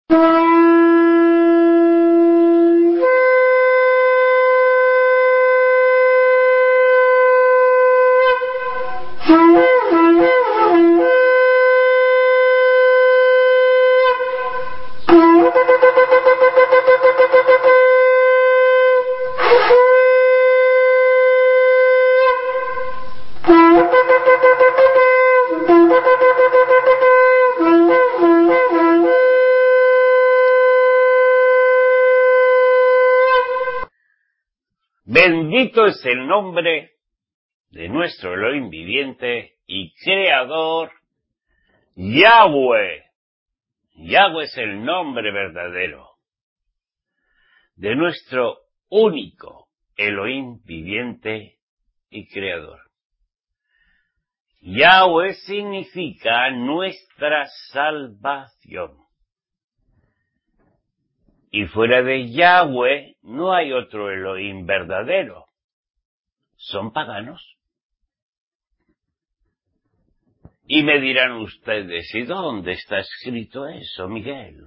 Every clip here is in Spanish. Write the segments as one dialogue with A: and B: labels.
A: Bendito es el nombre de nuestro Elohim viviente y creador, Yahweh. Yahweh es el nombre verdadero de nuestro único Elohim viviente y creador. Yahweh significa nuestra salvación. Y fuera de Yahweh no hay otro Elohim verdadero. Son paganos. Y me dirán ustedes, ¿y dónde está escrito eso, Miguel?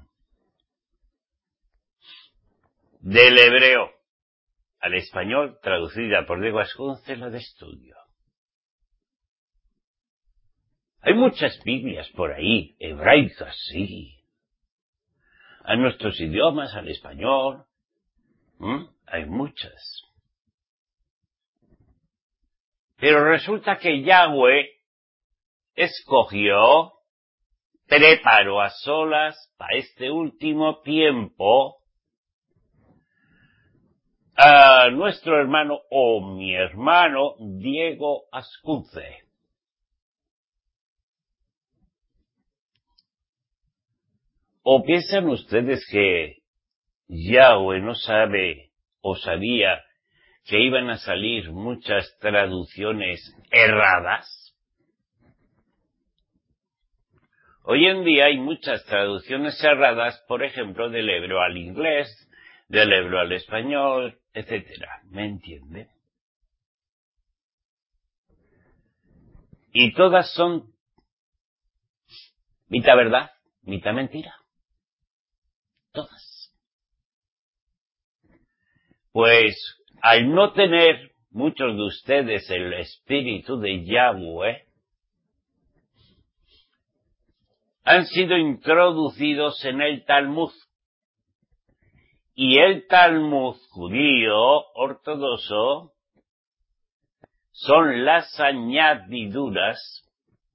A: Del hebreo al español, traducida por Diego Ascunce, la de estudio. Hay muchas Biblias por ahí, hebraicas, sí. A nuestros idiomas, al español, hay muchas. Pero resulta que Yahweh escogió, preparó a solas para este último tiempo a nuestro hermano o mi hermano Diego Ascunce. ¿O piensan ustedes que Yahweh no sabe o sabía que iban a salir muchas traducciones erradas? Hoy en día hay muchas traducciones erradas, por ejemplo, del hebreo al inglés, del hebreo al español, etcétera. ¿Me entiende? Y todas son mitad verdad, mitad mentira. Todas. Pues, al no tener muchos de ustedes el espíritu de Yahweh, han sido introducidos en el Talmud. Y el Talmud judío ortodoxo son las añadiduras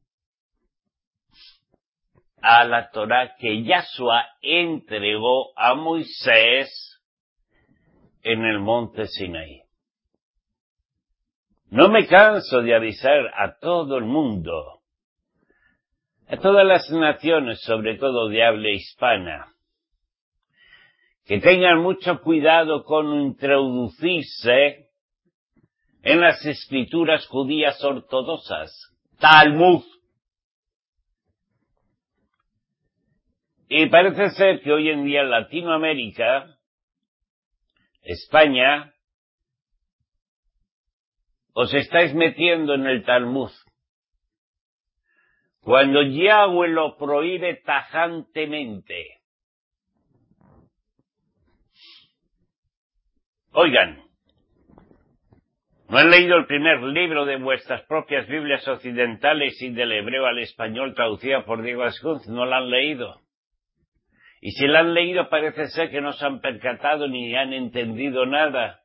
A: a la Torá que Yahshua entregó a Moisés en el monte Sinaí. No me canso de avisar a todo el mundo, a todas las naciones, sobre todo de habla hispana, que tengan mucho cuidado con introducirse en las escrituras judías ortodoxas, Talmud. Y parece ser que hoy en día en Latinoamérica, España, os estáis metiendo en el Talmud, cuando Yahweh lo prohíbe tajantemente. Oigan, ¿no han leído el primer libro de vuestras propias Biblias occidentales y del hebreo al español traducida por Diego Ascunz? ¿No la han leído? Y si la han leído parece ser que no se han percatado ni han entendido nada.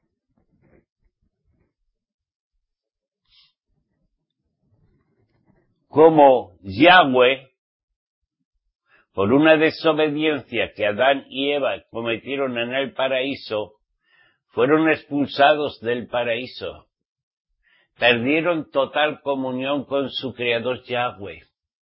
A: Como Yahweh, por una desobediencia que Adán y Eva cometieron en el paraíso, fueron expulsados del paraíso. Perdieron total comunión con su creador Yahweh.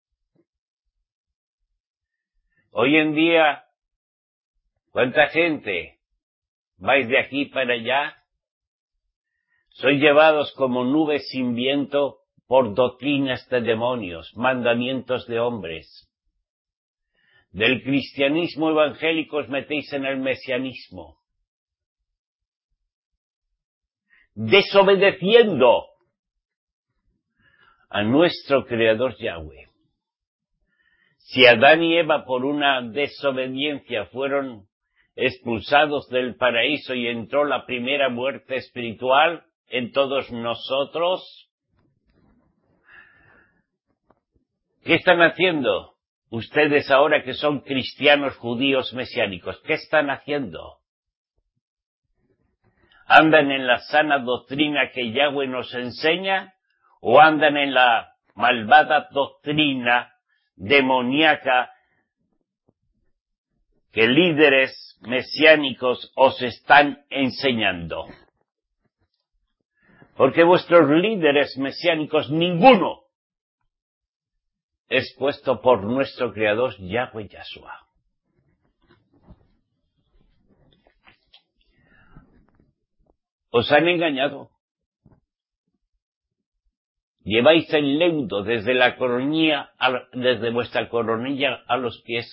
A: Hoy en día, ¿cuánta gente vais de aquí para allá? Sois llevados como nubes sin viento por doctrinas de demonios, mandamientos de hombres. Del cristianismo evangélico os metéis en el mesianismo, desobedeciendo a nuestro creador Yahweh. Si Adán y Eva por una desobediencia fueron expulsados del paraíso y entró la primera muerte espiritual en todos nosotros, ¿qué están haciendo ustedes ahora que son cristianos judíos mesiánicos? ¿Qué están haciendo? ¿Andan en la sana doctrina que Yahweh nos enseña o andan en la malvada doctrina demoníaca que líderes mesiánicos os están enseñando? Porque vuestros líderes mesiánicos, ninguno es puesto por nuestro Creador Yahweh Yahshua. Os han engañado. Lleváis el leudo desde la coronilla, desde vuestra coronilla a los pies.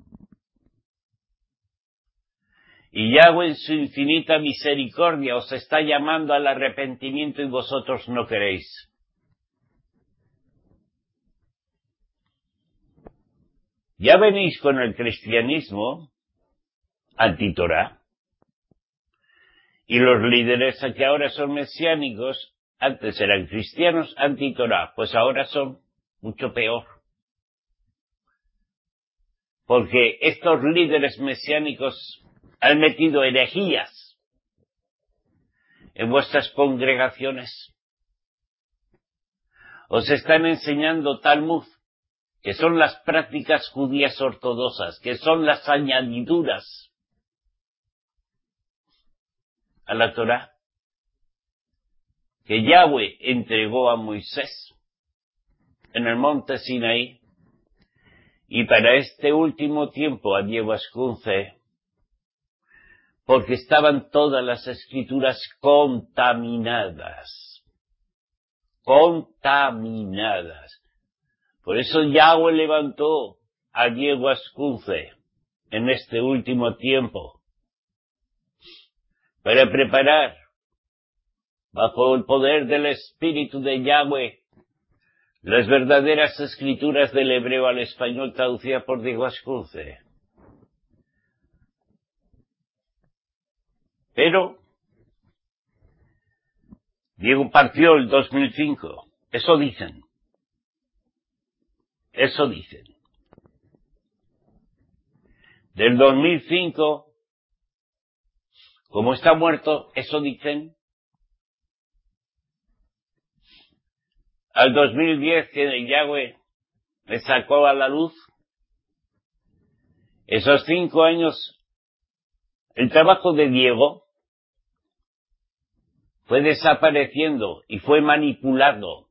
A: Y Yahweh en su infinita misericordia os está llamando al arrepentimiento y vosotros no queréis. Ya venís con el cristianismo anti-Torah. Y los líderes que ahora son mesiánicos, antes eran cristianos anti-Torah, pues ahora son mucho peor. Porque estos líderes mesiánicos han metido herejías en vuestras congregaciones. Os están enseñando Talmud, que son las prácticas judías ortodoxas, que son las añadiduras a la Torá que Yahweh entregó a Moisés en el monte Sinaí, y para este último tiempo a Diego Ascunce, porque estaban todas las escrituras contaminadas. Por eso Yahweh levantó a Diego Ascunce en este último tiempo, para preparar, bajo el poder del Espíritu de Yahweh, las verdaderas escrituras del hebreo al español traducidas por Diego Ascunce. Pero Diego partió el 2005. Eso dicen. Del 2005, como está muerto, eso dicen, al 2010 que Yahweh le sacó a la luz, esos 5 años, el trabajo de Diego fue desapareciendo y fue manipulado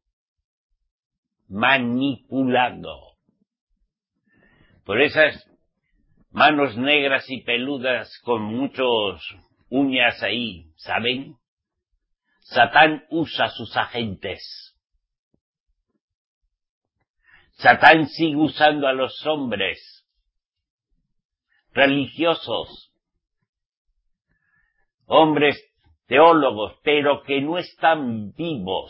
A: por esas manos negras y peludas con muchos uñas ahí, ¿saben? Satán usa a sus agentes. Satán sigue usando a los hombres religiosos, hombres teólogos, pero que no están vivos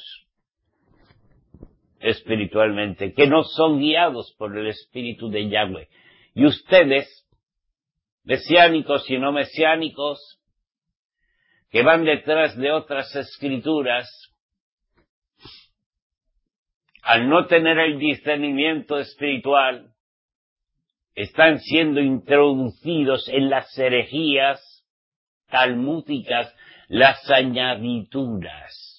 A: espiritualmente, que no son guiados por el Espíritu de Yahweh. Y ustedes, mesiánicos y no mesiánicos, que van detrás de otras escrituras, al no tener el discernimiento espiritual, están siendo introducidos en las herejías talmúdicas, las añadiduras.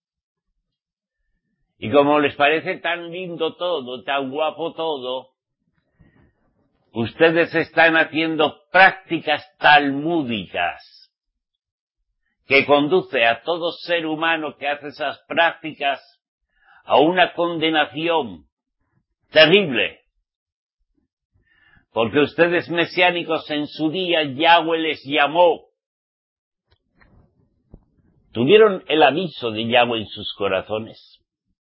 A: Y como les parece tan lindo todo, tan guapo todo, ustedes están haciendo prácticas talmúdicas que conduce a todo ser humano que hace esas prácticas a una condenación terrible. Porque ustedes mesiánicos en su día Yahweh les llamó. Tuvieron el aviso de Yahweh en sus corazones.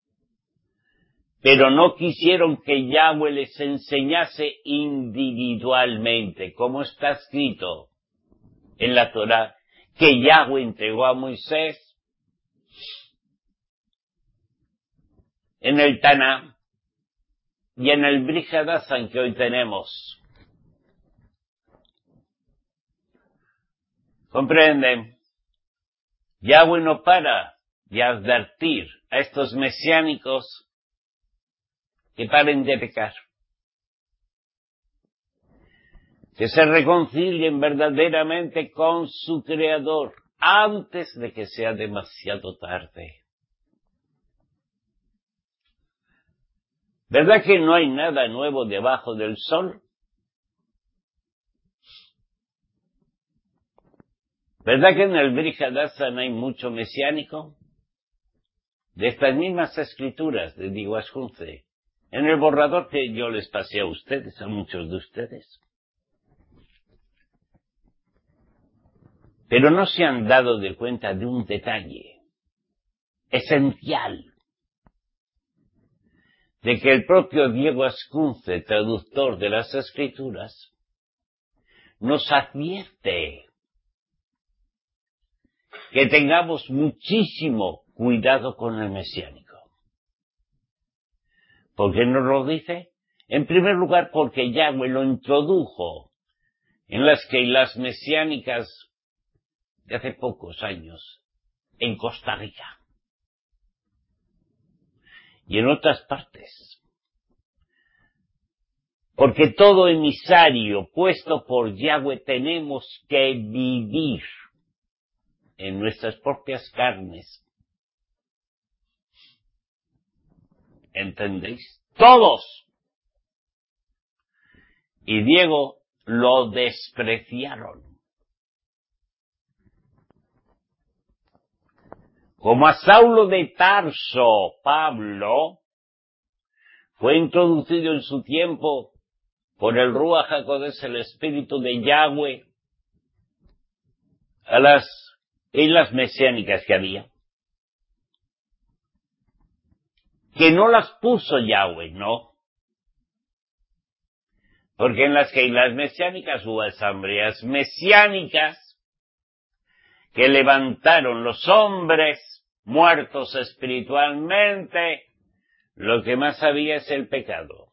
A: Pero no quisieron que Yahweh les enseñase individualmente, como está escrito en la Torá, que Yahweh entregó a Moisés. En el Taná, y en el Brihadasan que hoy tenemos. ¿Comprenden? Yahweh no para de advertir a estos mesiánicos que paren de pecar, que se reconcilien verdaderamente con su Creador antes de que sea demasiado tarde. ¿Verdad que no hay nada nuevo debajo del sol? ¿Verdad que en el Brihadasan hay mucho mesiánico? De estas mismas escrituras de Diguas Junce, en el borrador que yo les pasé a ustedes, a muchos de ustedes. Pero no se han dado de cuenta de un detalle esencial, de que el propio Diego Ascunce, traductor de las Escrituras, nos advierte que tengamos muchísimo cuidado con el mesiánico. ¿Por qué nos lo dice? En primer lugar, porque Yahweh lo introdujo en las keilas mesiánicas de hace pocos años, en Costa Rica y en otras partes. Porque todo emisario puesto por Yahweh tenemos que vivir en nuestras propias carnes. ¿Entendéis? Todos. Y Diego lo despreciaron. Como a Saulo de Tarso, Pablo fue introducido en su tiempo por el Ruach HaKodesh, el Espíritu de Yahweh, a las islas mesiánicas que había. Que no las puso Yahweh, no. Porque en las islas mesiánicas hubo asambleas mesiánicas que levantaron los hombres muertos espiritualmente. Lo que más había es el pecado.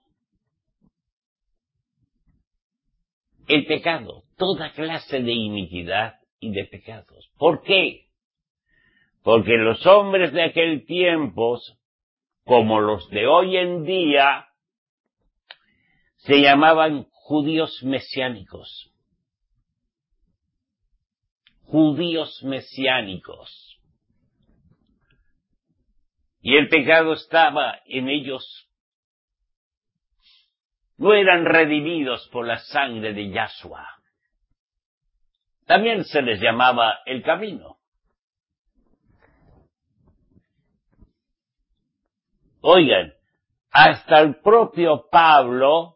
A: El pecado, toda clase de iniquidad y de pecados. ¿Por qué? Porque los hombres de aquel tiempo, como los de hoy en día, se llamaban judíos mesiánicos. Judíos mesiánicos. Y el pecado estaba en ellos. No eran redimidos por la sangre de Yahshua. También se les llamaba el camino. Oigan, hasta el propio Pablo,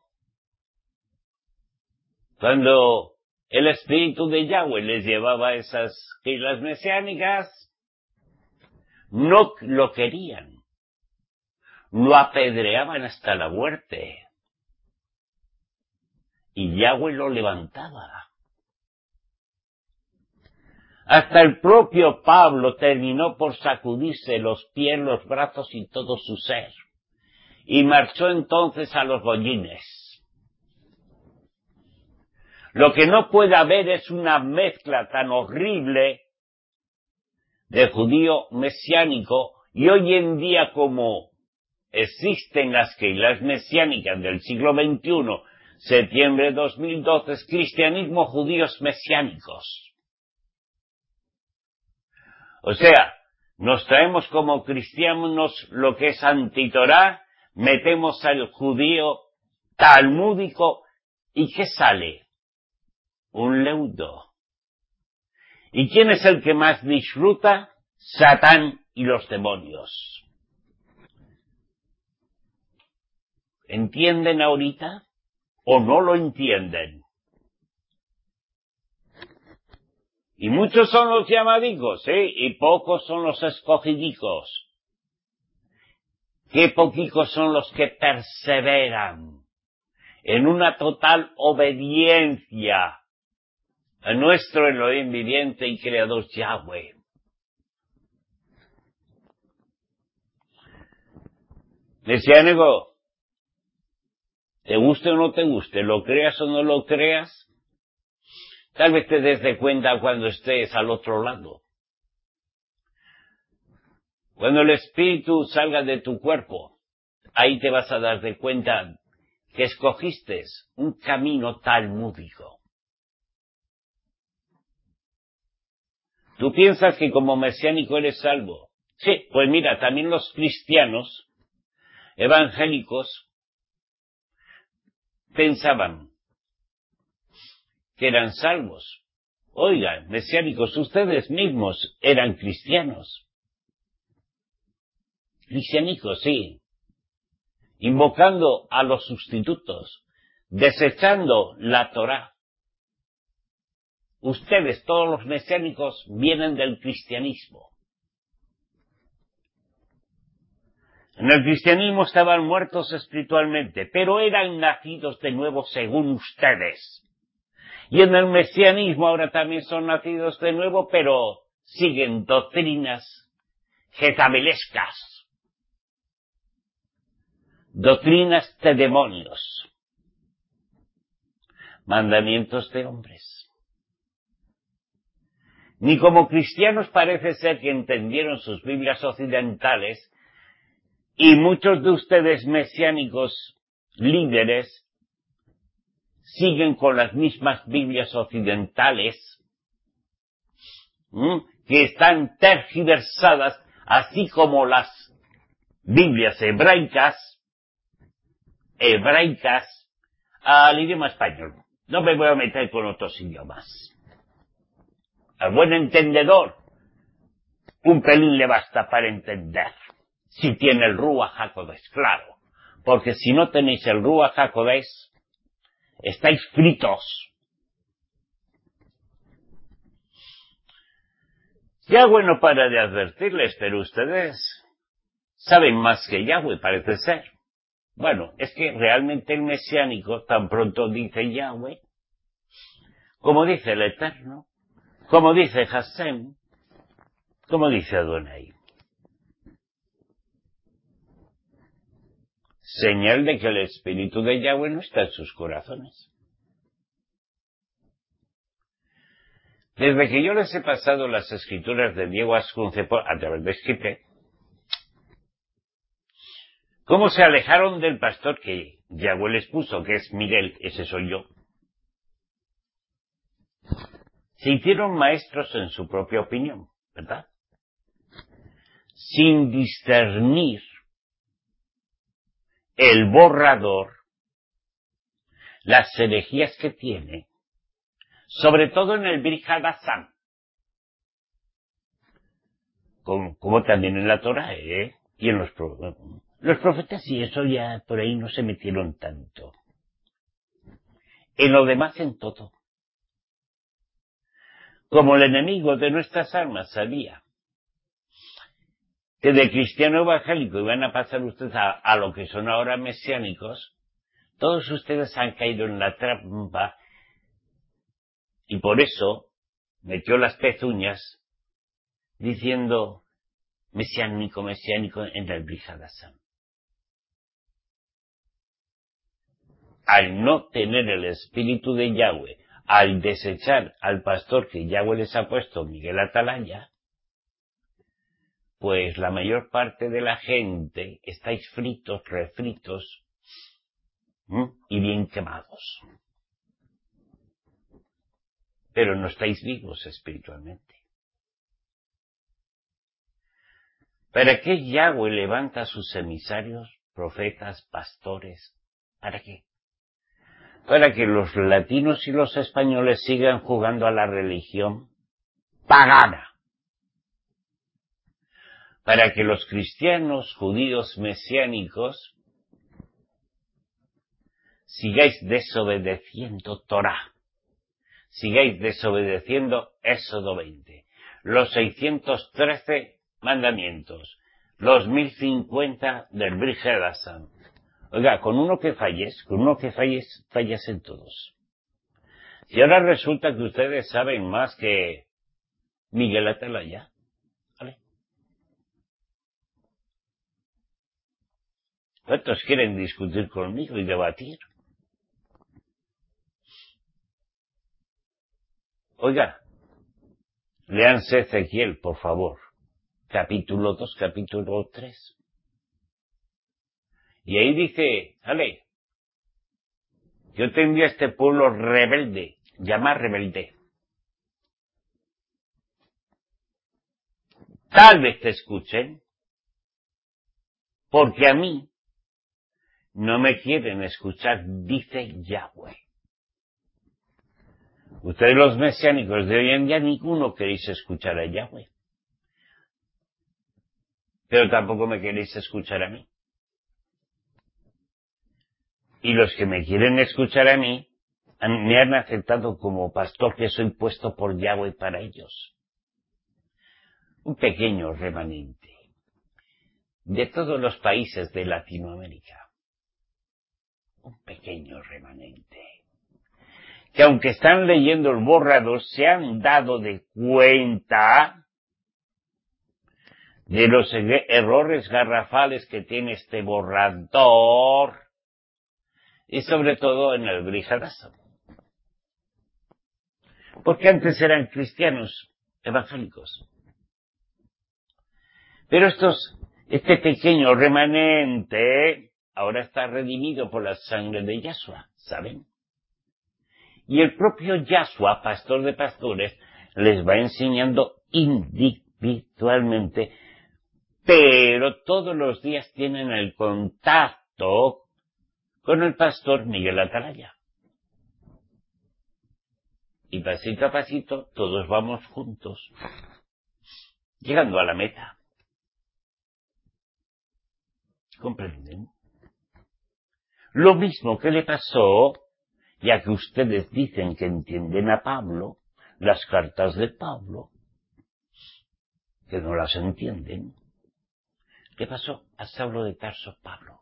A: cuando el Espíritu de Yahweh les llevaba a esas islas mesiánicas, no lo querían. Lo apedreaban hasta la muerte. Y Yahweh lo levantaba. Hasta el propio Pablo terminó por sacudirse los pies, los brazos y todo su ser. Y marchó entonces a los Goyines. Lo que no puede haber es una mezcla tan horrible de judío mesiánico, y hoy en día como existen las keilas mesiánicas del siglo XXI, septiembre de 2012, es cristianismo judíos mesiánicos. O sea, nos traemos como cristianos lo que es antitorá, metemos al judío talmúdico, ¿y qué sale? Un leudo. ¿Y quién es el que más disfruta? Satán y los demonios. ¿Entienden ahorita? ¿O no lo entienden? Y muchos son los llamadicos, ¿sí? Y pocos son los escogidicos. Qué poquicos son los que perseveran en una total obediencia a nuestro Elohim viviente y creador Yahweh. Mesiánico, Te guste o no te guste, lo creas o no lo creas, tal vez te des de cuenta cuando estés al otro lado. Cuando el espíritu salga de tu cuerpo, ahí te vas a dar de cuenta que escogiste un camino talmúdico. Tú piensas que como mesiánico eres salvo. Sí, pues mira, también los cristianos evangélicos pensaban que eran salvos. Oigan, mesiánicos, ustedes mismos eran cristianos. Cristianicos, sí. Invocando a los sustitutos, desechando la Torá. Ustedes, todos los mesiánicos, vienen del cristianismo. En el cristianismo estaban muertos espiritualmente, pero eran nacidos de nuevo según ustedes. Y en el mesianismo ahora también son nacidos de nuevo, pero siguen doctrinas jezabelescas, doctrinas de demonios, mandamientos de hombres. Ni como cristianos parece ser que entendieron sus Biblias occidentales, y muchos de ustedes mesiánicos líderes siguen con las mismas Biblias occidentales, que están tergiversadas, así como las Biblias hebraicas, al idioma español. No me voy a meter con otros idiomas. Al buen entendedor, un pelín le basta para entender. Si tiene el Ruach HaKodesh, claro. Porque si no tenéis el Ruach HaKodesh, estáis fritos. Yahweh no para de advertirles, pero ustedes saben más que Yahweh, parece ser. Bueno, es que realmente el mesiánico tan pronto dice Yahweh, como dice el Eterno, como dice Hashem, como dice Adonai. Señal de que el espíritu de Yahweh no está en sus corazones. Desde que yo les he pasado las escrituras de Diego Ascunce a través de Skype, cómo se alejaron del pastor que Yahweh les puso, que es Miguel, ese soy yo. Se hicieron maestros en su propia opinión, ¿verdad? Sin discernir el borrador, las herejías que tiene, sobre todo en el Brit Hadashah, como también en la Torah, y en los profetas, y eso ya por ahí no se metieron tanto. En lo demás, en todo. Como el enemigo de nuestras almas sabía que de cristiano evangélico iban a pasar ustedes a lo que son ahora mesiánicos, todos ustedes han caído en la trampa, y por eso metió las pezuñas diciendo mesiánico en el Brit Hadashah. Al no tener el espíritu de Yahweh, al desechar al pastor que Yahweh les ha puesto, Miguel Atalaya, pues la mayor parte de la gente estáis fritos, refritos, y bien quemados. Pero no estáis vivos espiritualmente. ¿Para qué Yahweh levanta a sus emisarios, profetas, pastores? ¿Para qué? Para que los latinos y los españoles sigan jugando a la religión pagana. Para que los cristianos, judíos, mesiánicos, sigáis desobedeciendo Torah. Sigáis desobedeciendo Éxodo 20. Los 613 mandamientos. Los 1050 del Brit Hadashah. Oiga, con uno que falles, fallas en todos. Si ahora resulta que ustedes saben más que Miguel Atalaya, ¿vale? ¿Cuántos quieren discutir conmigo y debatir? Oiga, léanse Ezequiel, por favor. Capítulo 2, capítulo 3. Y ahí dice, vale, yo tendría a este pueblo rebelde, llamar rebelde. Tal vez te escuchen, porque a mí no me quieren escuchar, dice Yahweh. Ustedes los mesiánicos de hoy en día, ninguno queréis escuchar a Yahweh. Pero tampoco me queréis escuchar a mí. Y los que me quieren escuchar a mí, me han aceptado como pastor que soy puesto por Yahweh para ellos. Un pequeño remanente de todos los países de Latinoamérica. Un pequeño remanente. Que aunque están leyendo el borrador, se han dado de cuenta de los errores garrafales que tiene este borrador, y sobre todo en el Brit Hadashah. Porque antes eran cristianos evangélicos. Pero este pequeño remanente ahora está redimido por la sangre de Yahshua, ¿saben? Y el propio Yahshua, pastor de pastores, les va enseñando individualmente, pero todos los días tienen el contacto con el pastor Miguel Atalaya. Y pasito a pasito todos vamos juntos, llegando a la meta. ¿Comprenden? Lo mismo que le pasó, ya que ustedes dicen que entienden a Pablo, las cartas de Pablo, que no las entienden. ¿Qué pasó a Saulo de Tarso, Pablo?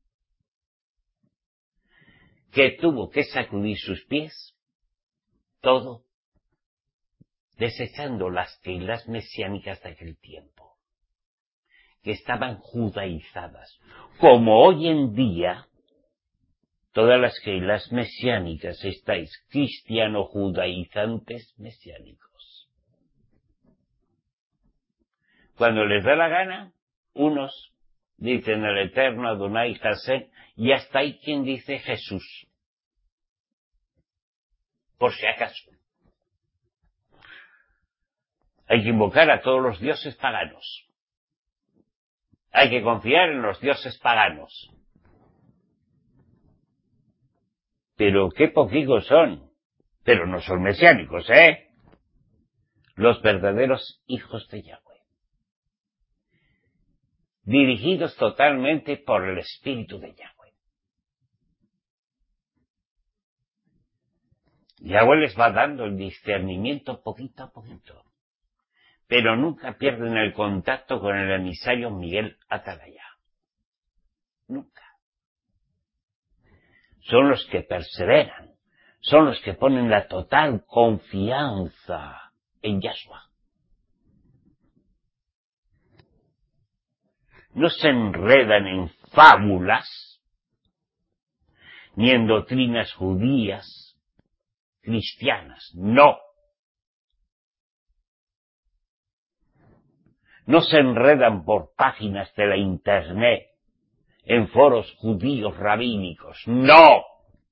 A: Que tuvo que sacudir sus pies, todo, desechando las telas mesiánicas de aquel tiempo, que estaban judaizadas, como hoy en día todas las telas mesiánicas estáis cristiano-judaizantes mesiánicos. Cuando les da la gana, unos dicen el eterno Adonai Hashem, y hasta hay quien dice Jesús, por si acaso. Hay que invocar a todos los dioses paganos. Hay que confiar en los dioses paganos. Pero qué poquitos son. Pero no son mesiánicos, ¿eh? Los verdaderos hijos de Yahweh. Dirigidos totalmente por el Espíritu de Yahweh. Yahweh les va dando el discernimiento poquito a poquito. Pero nunca pierden el contacto con el emisario Miguel Atalaya. Nunca. Son los que perseveran, son los que ponen la total confianza en Yahshua. No se enredan en fábulas, ni en doctrinas judías, cristianas, no. No se enredan por páginas de la internet, en foros judíos rabínicos, no.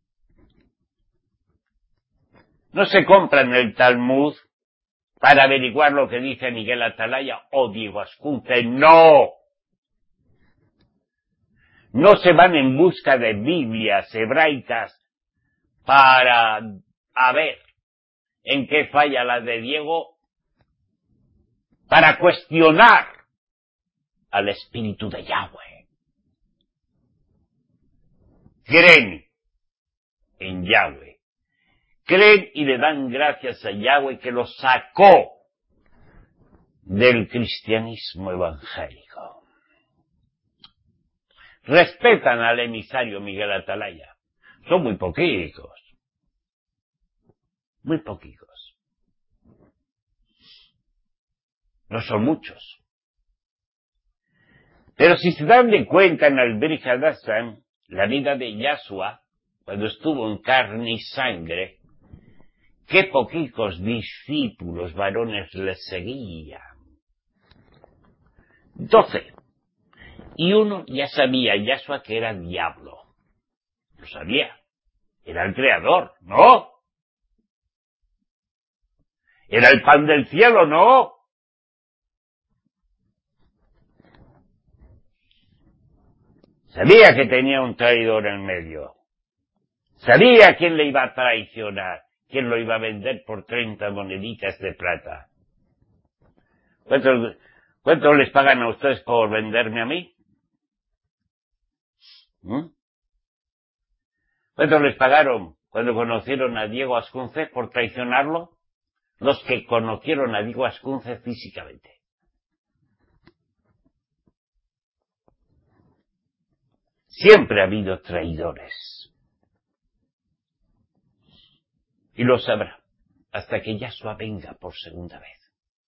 A: No se compran el Talmud para averiguar lo que dice Miguel Atalaya o Diego Ascunce, no. No se van en busca de Biblias hebraicas para ver en qué falla la de Diego, para cuestionar al Espíritu de Yahweh. Creen en Yahweh. Creen y le dan gracias a Yahweh que los sacó del cristianismo evangélico. Respetan al emisario Miguel Atalaya. Son muy poquitos. Muy poquitos. No son muchos. Pero si se dan de cuenta en el Brit Hadashah, la vida de Yahshua, cuando estuvo en carne y sangre, qué poquicos discípulos varones les seguían. 12. Y uno ya sabía, Yahshua, que era diablo. Lo sabía. Era el creador, ¿no? Era el pan del cielo, ¿no? Sabía que tenía un traidor en medio. Sabía quién le iba a traicionar, quién lo iba a vender por 30 moneditas de plata. ¿Cuánto les pagan a ustedes por venderme a mí? ¿Cuánto les pagaron cuando conocieron a Diego Ascunce por traicionarlo? Los que conocieron a Diego Ascunce físicamente. Siempre ha habido traidores. Y lo sabrá hasta que Yahshua venga por segunda vez.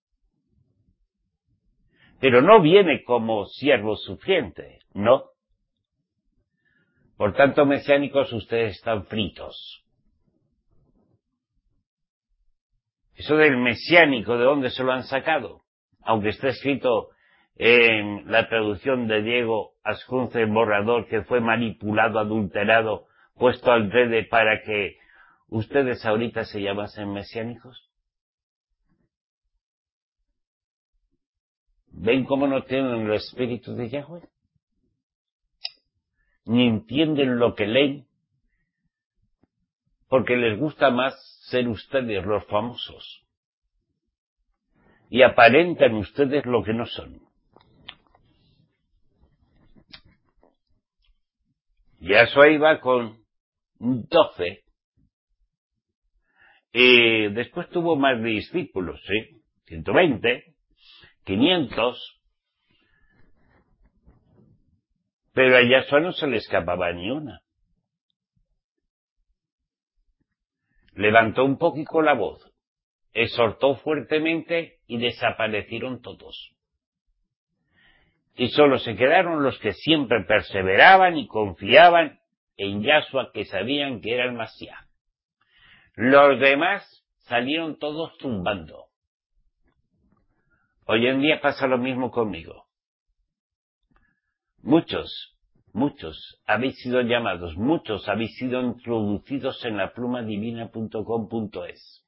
A: Pero no viene como siervo sufriente, no. Por tanto, mesiánicos, ustedes están fritos. Eso del mesiánico, ¿de dónde se lo han sacado? Aunque esté escrito en la traducción de Diego Ascunce, el borrador, que fue manipulado, adulterado, puesto al rede para que ustedes ahorita se llamasen mesiánicos. ¿Ven cómo no tienen el espíritu de Yahweh? Ni entienden lo que leen, porque les gusta más ser ustedes los famosos. Y aparentan ustedes lo que no son. Yahshua iba con 12. Y después tuvo más discípulos, ¿sí? 120, 500. Pero a Yahshua no se le escapaba ni una. Levantó un poquito la voz, exhortó fuertemente y desaparecieron todos. Y solo se quedaron los que siempre perseveraban y confiaban en Yahshua, que sabían que era el Masías. Los demás salieron todos zumbando. Hoy en día pasa lo mismo conmigo. Muchos habéis sido llamados, muchos habéis sido introducidos en la plumadivina.com.es.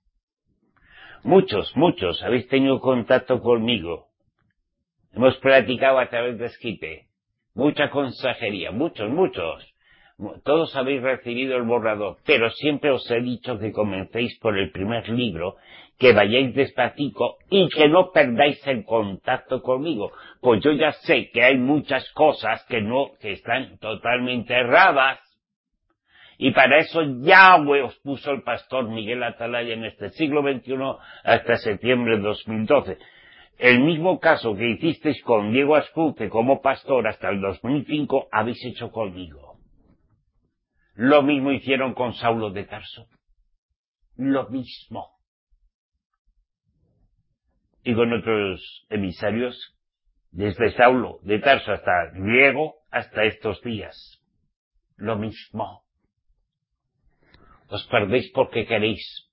A: Muchos habéis tenido contacto conmigo. Hemos platicado a través de Skype. Mucha consejería, muchos. Todos habéis recibido el borrador, pero siempre os he dicho que comencéis por el primer libro, que vayáis despacito y que no perdáis el contacto conmigo. Pues yo ya sé que hay muchas cosas que están totalmente erradas. Y para eso Yahweh os puso el pastor Miguel Atalaya en este siglo XXI hasta septiembre de 2012. El mismo caso que hicisteis con Diego Ascunce como pastor hasta el 2005, habéis hecho conmigo. Lo mismo hicieron con Saulo de Tarso. Lo mismo. Y con otros emisarios, desde Saulo de Tarso hasta Diego, hasta estos días. Lo mismo. Os perdéis porque queréis.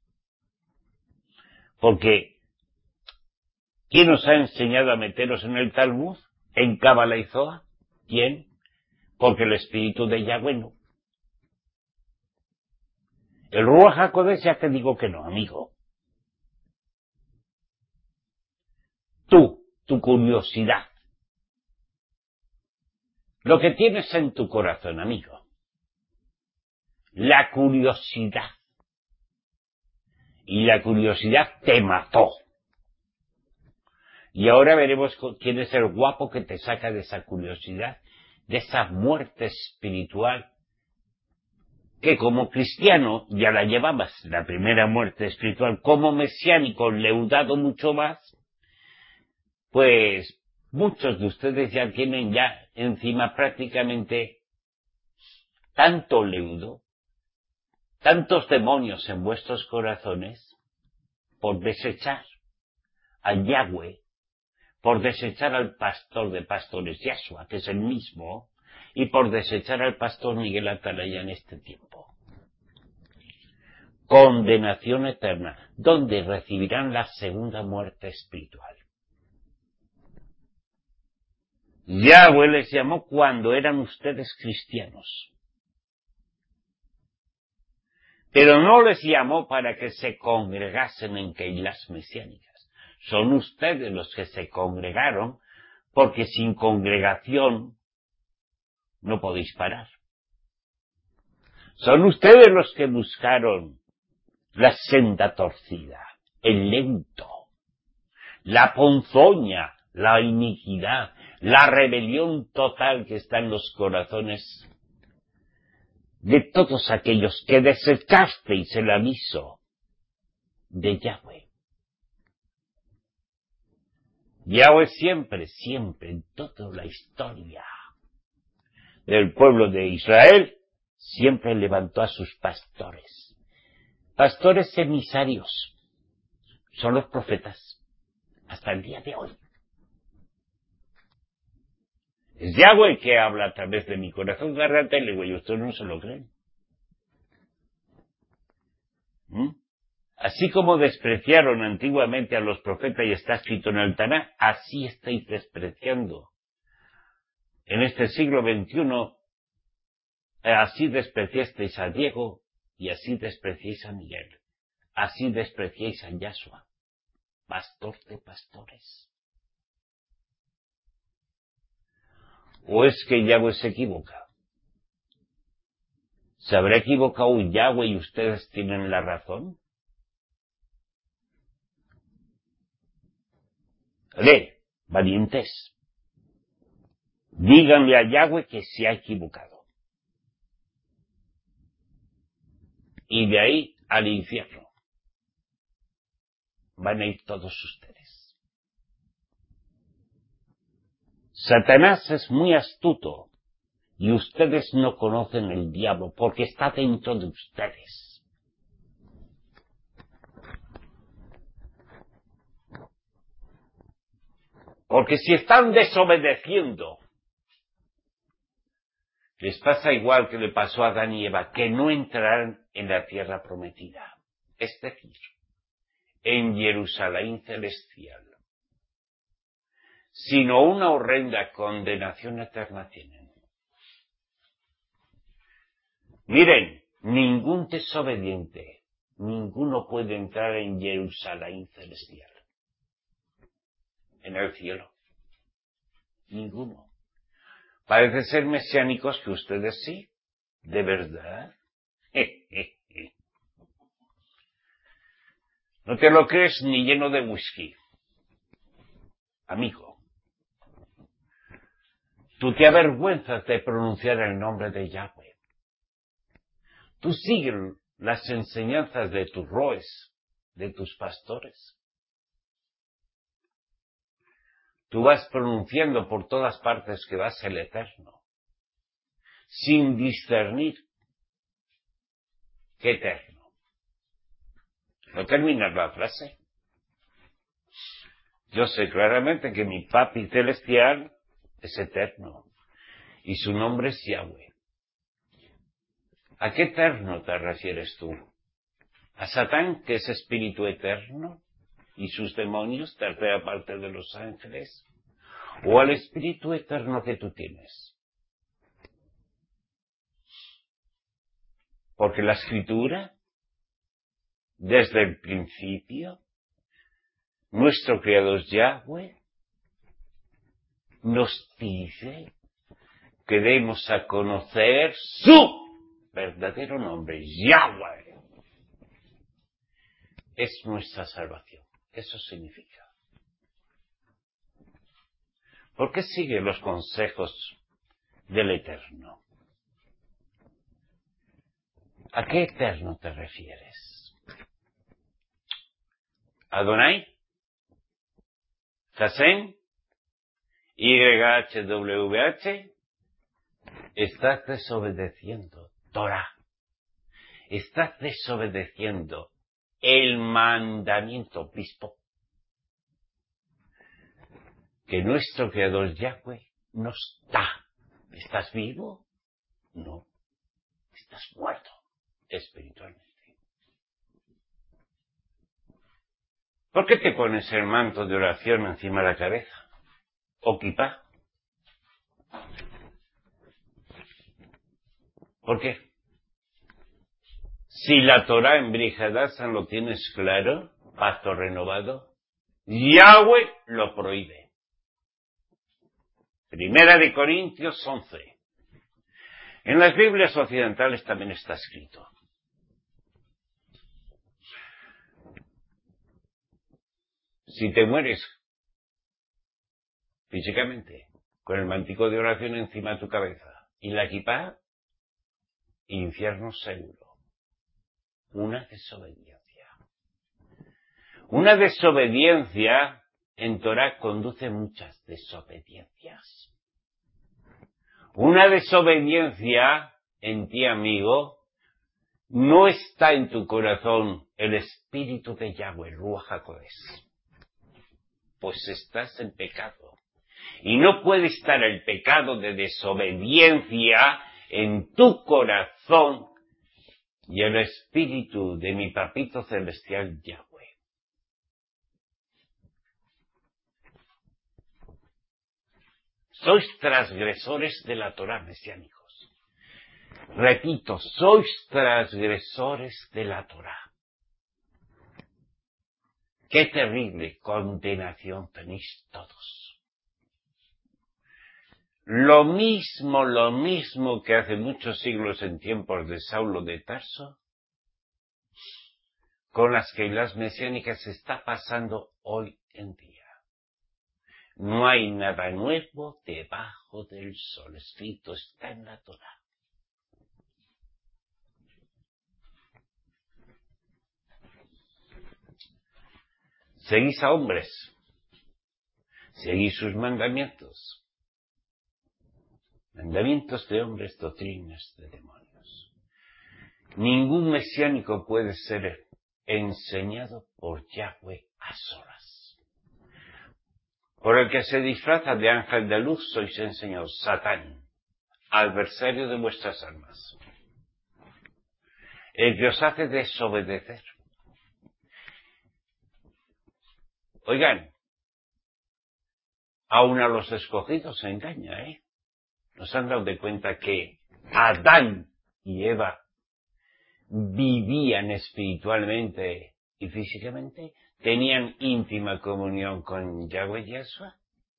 A: Porque, ¿quién os ha enseñado a meteros en el Talmud? ¿En Cábala y Zohar? ¿Quién? Porque el espíritu de Yahweh no. El Ruach HaKodesh ya te digo que no, amigo. Tu curiosidad. Lo que tienes en tu corazón, amigo. La curiosidad. Y la curiosidad te mató. Y ahora veremos quién es el guapo que te saca de esa curiosidad, de esa muerte espiritual, que como cristiano ya la llevabas, la primera muerte espiritual, como mesiánico leudado mucho más, pues muchos de ustedes ya tienen ya encima prácticamente tanto leudo, tantos demonios en vuestros corazones, por desechar a Yahweh, por desechar al pastor de pastores, Yahshua, que es el mismo, y por desechar al pastor Miguel Atalaya en este tiempo. condenación eterna, donde recibirán la segunda muerte espiritual. Yahweh les llamó cuando eran ustedes cristianos. Pero no les llamó para que se congregasen en Keilas mesiánicas. Son ustedes los que se congregaron, porque sin congregación no podéis parar. Son ustedes los que buscaron la senda torcida, el lento, la ponzoña, la iniquidad, la rebelión total que está en los corazones de todos aquellos que desechasteis el aviso de Yahweh. Yahweh siempre, en toda la historia del pueblo de Israel, siempre levantó a sus pastores. Pastores emisarios. Son los profetas. Hasta el día de hoy. Es Yahweh el que habla a través de mi corazón, garganta y lengua, y ustedes no se lo creen. Así como despreciaron antiguamente a los profetas y está escrito en el Taná, así estáis despreciando. En este siglo XXI, así despreciasteis a Diego y así despreciáis a Miguel. Así despreciáis a Yahshua, pastor de pastores. ¿O es que Yahweh se equivoca? ¿Se habrá equivocado Yahweh y ustedes tienen la razón? Valientes. Díganle a Yahweh que se ha equivocado. Y de ahí al infierno van a ir todos ustedes. Satanás es muy astuto y ustedes no conocen el diablo porque está dentro de ustedes. Porque si están desobedeciendo, les pasa igual que le pasó a Adán y Eva, que no entrarán en la tierra prometida, es decir, en Jerusalén celestial, sino una horrenda condenación eterna tienen. Miren, ningún desobediente, ninguno puede entrar en Jerusalén celestial, en el cielo, ninguno. Parece ser mesiánicos que ustedes sí, ¿de verdad? No te lo crees ni lleno de whisky, amigo. Tú te avergüenzas de pronunciar el nombre de Yahweh. Tú sigues las enseñanzas de tus roes, de tus pastores. Tú vas pronunciando por todas partes que vas el Eterno, sin discernir qué Eterno. ¿No terminas la frase? Yo sé claramente que mi Papi celestial es eterno y su nombre es Yahweh. ¿A qué eterno te refieres tú? ¿A Satán, que es espíritu eterno, y sus demonios, tercera parte de los ángeles? ¿O al espíritu eterno que tú tienes? Porque la Escritura, desde el principio, nuestro Creador Yahweh nos dice que debemos a conocer su verdadero nombre, Yahweh. Es nuestra salvación. Eso significa. ¿Por qué sigue los consejos del Eterno? ¿A qué Eterno te refieres? ¿Adonai? ¿Hashem? ¿YHWH? Estás desobedeciendo Torah. Estás desobedeciendo el mandamiento, obispo, que nuestro Creador Yahweh nos da. ¿Estás vivo? No. Estás muerto espiritualmente. ¿Por qué te pones el manto de oración encima de la cabeza? ¿O kipá? ¿Por qué? Si la Torá en Brit Hadashah lo tienes claro, pacto renovado, Yahweh lo prohíbe. Primera de Corintios 11. En las Biblias occidentales también está escrito. Si te mueres físicamente con el mantico de oración encima de tu cabeza y la kipá, infierno seguro. Una desobediencia. Una desobediencia en Torá conduce muchas desobediencias. Una desobediencia en ti, amigo, no está en tu corazón el espíritu de Yahweh, Ruach HaKodesh. Pues estás en pecado. Y no puede estar el pecado de desobediencia en tu corazón y el espíritu de mi papito celestial Yahweh. Sois transgresores de la Torá, mesiánicos. Repito, sois transgresores de la Torá. Qué terrible condenación tenéis todos. Lo mismo que hace muchos siglos en tiempos de Saulo de Tarso, con las que las mesiánicas está pasando hoy en día. No hay nada nuevo debajo del sol, escrito está en la Torá. Seguís a hombres, seguís sus mandamientos. Mandamientos de hombres, doctrinas de demonios. Ningún mesiánico puede ser enseñado por Yahweh a solas. Por el que se disfraza de ángel de luz sois enseñados, Satán, adversario de vuestras almas. El que os hace desobedecer. Oigan, aun a los escogidos se engaña, ¿eh? ¿Nos han dado de cuenta que Adán y Eva vivían espiritualmente y físicamente? ¿Tenían íntima comunión con Yahweh Yeshua?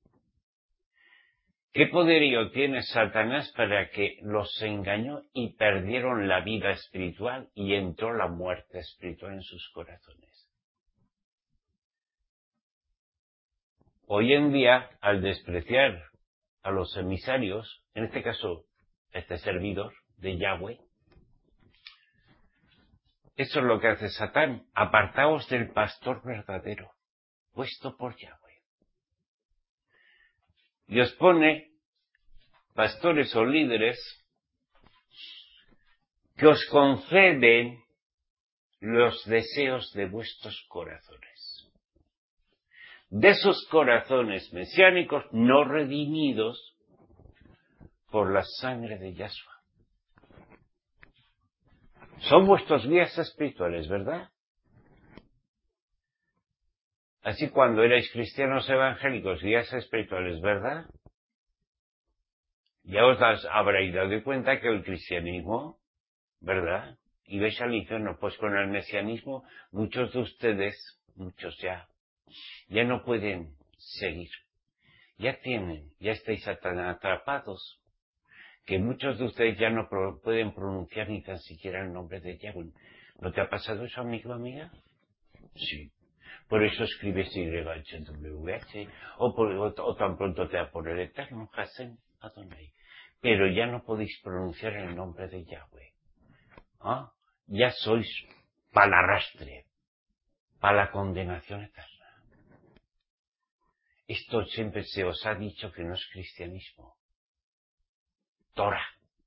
A: ¿Qué poderío tiene Satanás para que los engañó y perdieron la vida espiritual y entró la muerte espiritual en sus corazones? Hoy en día, al despreciar a los emisarios, en este caso, este servidor de Yahweh, eso es lo que hace Satán. Apartaos del pastor verdadero, puesto por Yahweh. Y os pone pastores o líderes que os conceden los deseos de vuestros corazones. De esos corazones mesiánicos no redimidos por la sangre de Yahshua. Son vuestros guías espirituales, ¿verdad? Así cuando erais cristianos evangélicos, guías espirituales, ¿verdad? Ya os habréis dado cuenta que el cristianismo, ¿verdad? Y vais al infierno, pues con el mesianismo, muchos de ustedes, muchos ya no pueden seguir. Ya estáis tan atrapados, que muchos de ustedes ya no pueden pronunciar ni tan siquiera el nombre de Yahweh. ¿No te ha pasado eso, amigo o amiga? Sí. Por eso escribes YHWH, o tan pronto te da por el Eterno, Hashem Adonai. Pero ya no podéis pronunciar el nombre de Yahweh. ¿Ah? Ya sois para el arrastre, para la condenación eterna. Esto siempre se os ha dicho que no es cristianismo. Torah.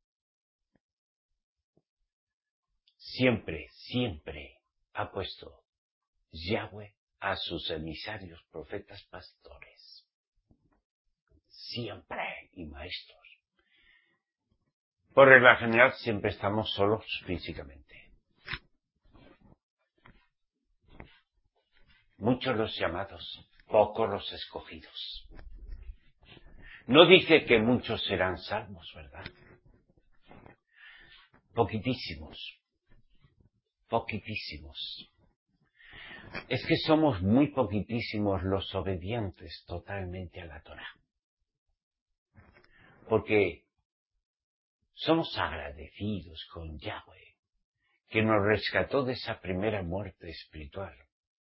A: Siempre ha puesto Yahweh a sus emisarios, profetas, pastores. Siempre, y maestros. Por regla general siempre estamos solos físicamente. muchos los llamados, pocos los escogidos. No dice que muchos serán salvos, ¿verdad? Poquitísimos. Poquitísimos. Es que somos muy poquitísimos los obedientes totalmente a la Torá. Porque somos agradecidos con Yahweh, que nos rescató de esa primera muerte espiritual.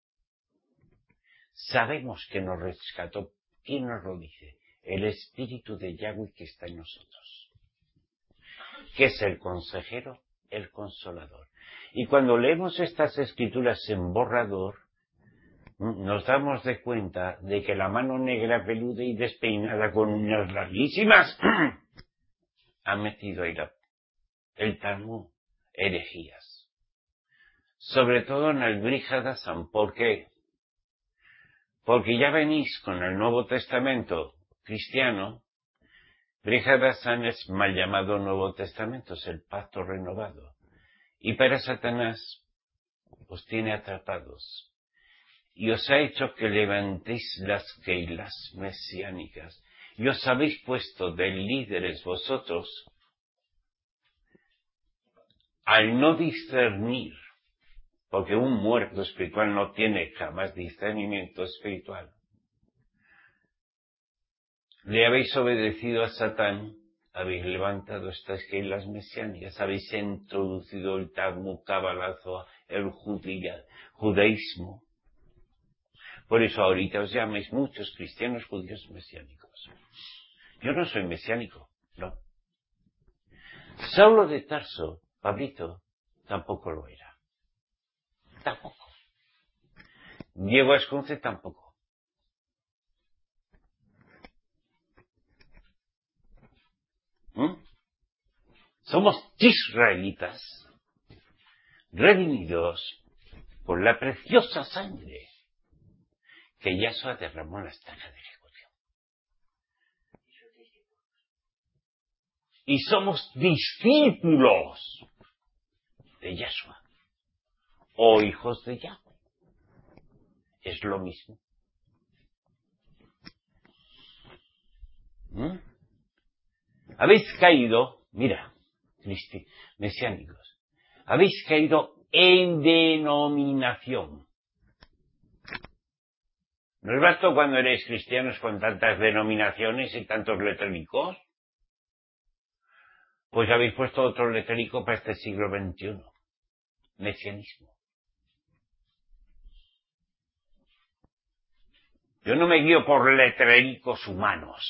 A: Sabemos que nos rescató. ¿Quién nos lo dice? El Espíritu de Yahweh que está en nosotros. Que es el consejero, el consolador. Y cuando leemos estas escrituras en borrador, nos damos de cuenta de que la mano negra, peluda y despeinada con uñas larguísimas ha metido ahí el Talmud, herejías. Sobre todo en el Brit Hadashah. ¿Por qué? Porque ya venís con el Nuevo Testamento cristiano. Brit Hadashah es mal llamado Nuevo Testamento, es el pacto renovado. Y para Satanás os tiene atrapados. Y os ha hecho que levantéis las keilas mesiánicas. Y os habéis puesto de líderes vosotros al no discernir, porque un muerto espiritual no tiene jamás discernimiento espiritual. Le habéis obedecido a Satán, habéis levantado estas keilas mesiánicas, habéis introducido el Talmud cabalazo, el judaísmo. Por eso ahorita os llamáis muchos cristianos judíos mesiánicos. Yo no soy mesiánico, no. Saulo de Tarso, Pablito, tampoco lo era. Tampoco. Diego Ascunce tampoco. Somos israelitas, redimidos por la preciosa sangre que Yahshua derramó en la estaca de ejecución. Y somos discípulos de Yahshua, o hijos de Yahweh. Es lo mismo. Habéis caído, mira, mesiánicos, habéis caído en denominación. ¿No es vasto cuando eres cristianos con tantas denominaciones y tantos letréricos? Pues habéis puesto otro letérico para este siglo XXI. Mesianismo. Yo no me guío por letréricos humanos.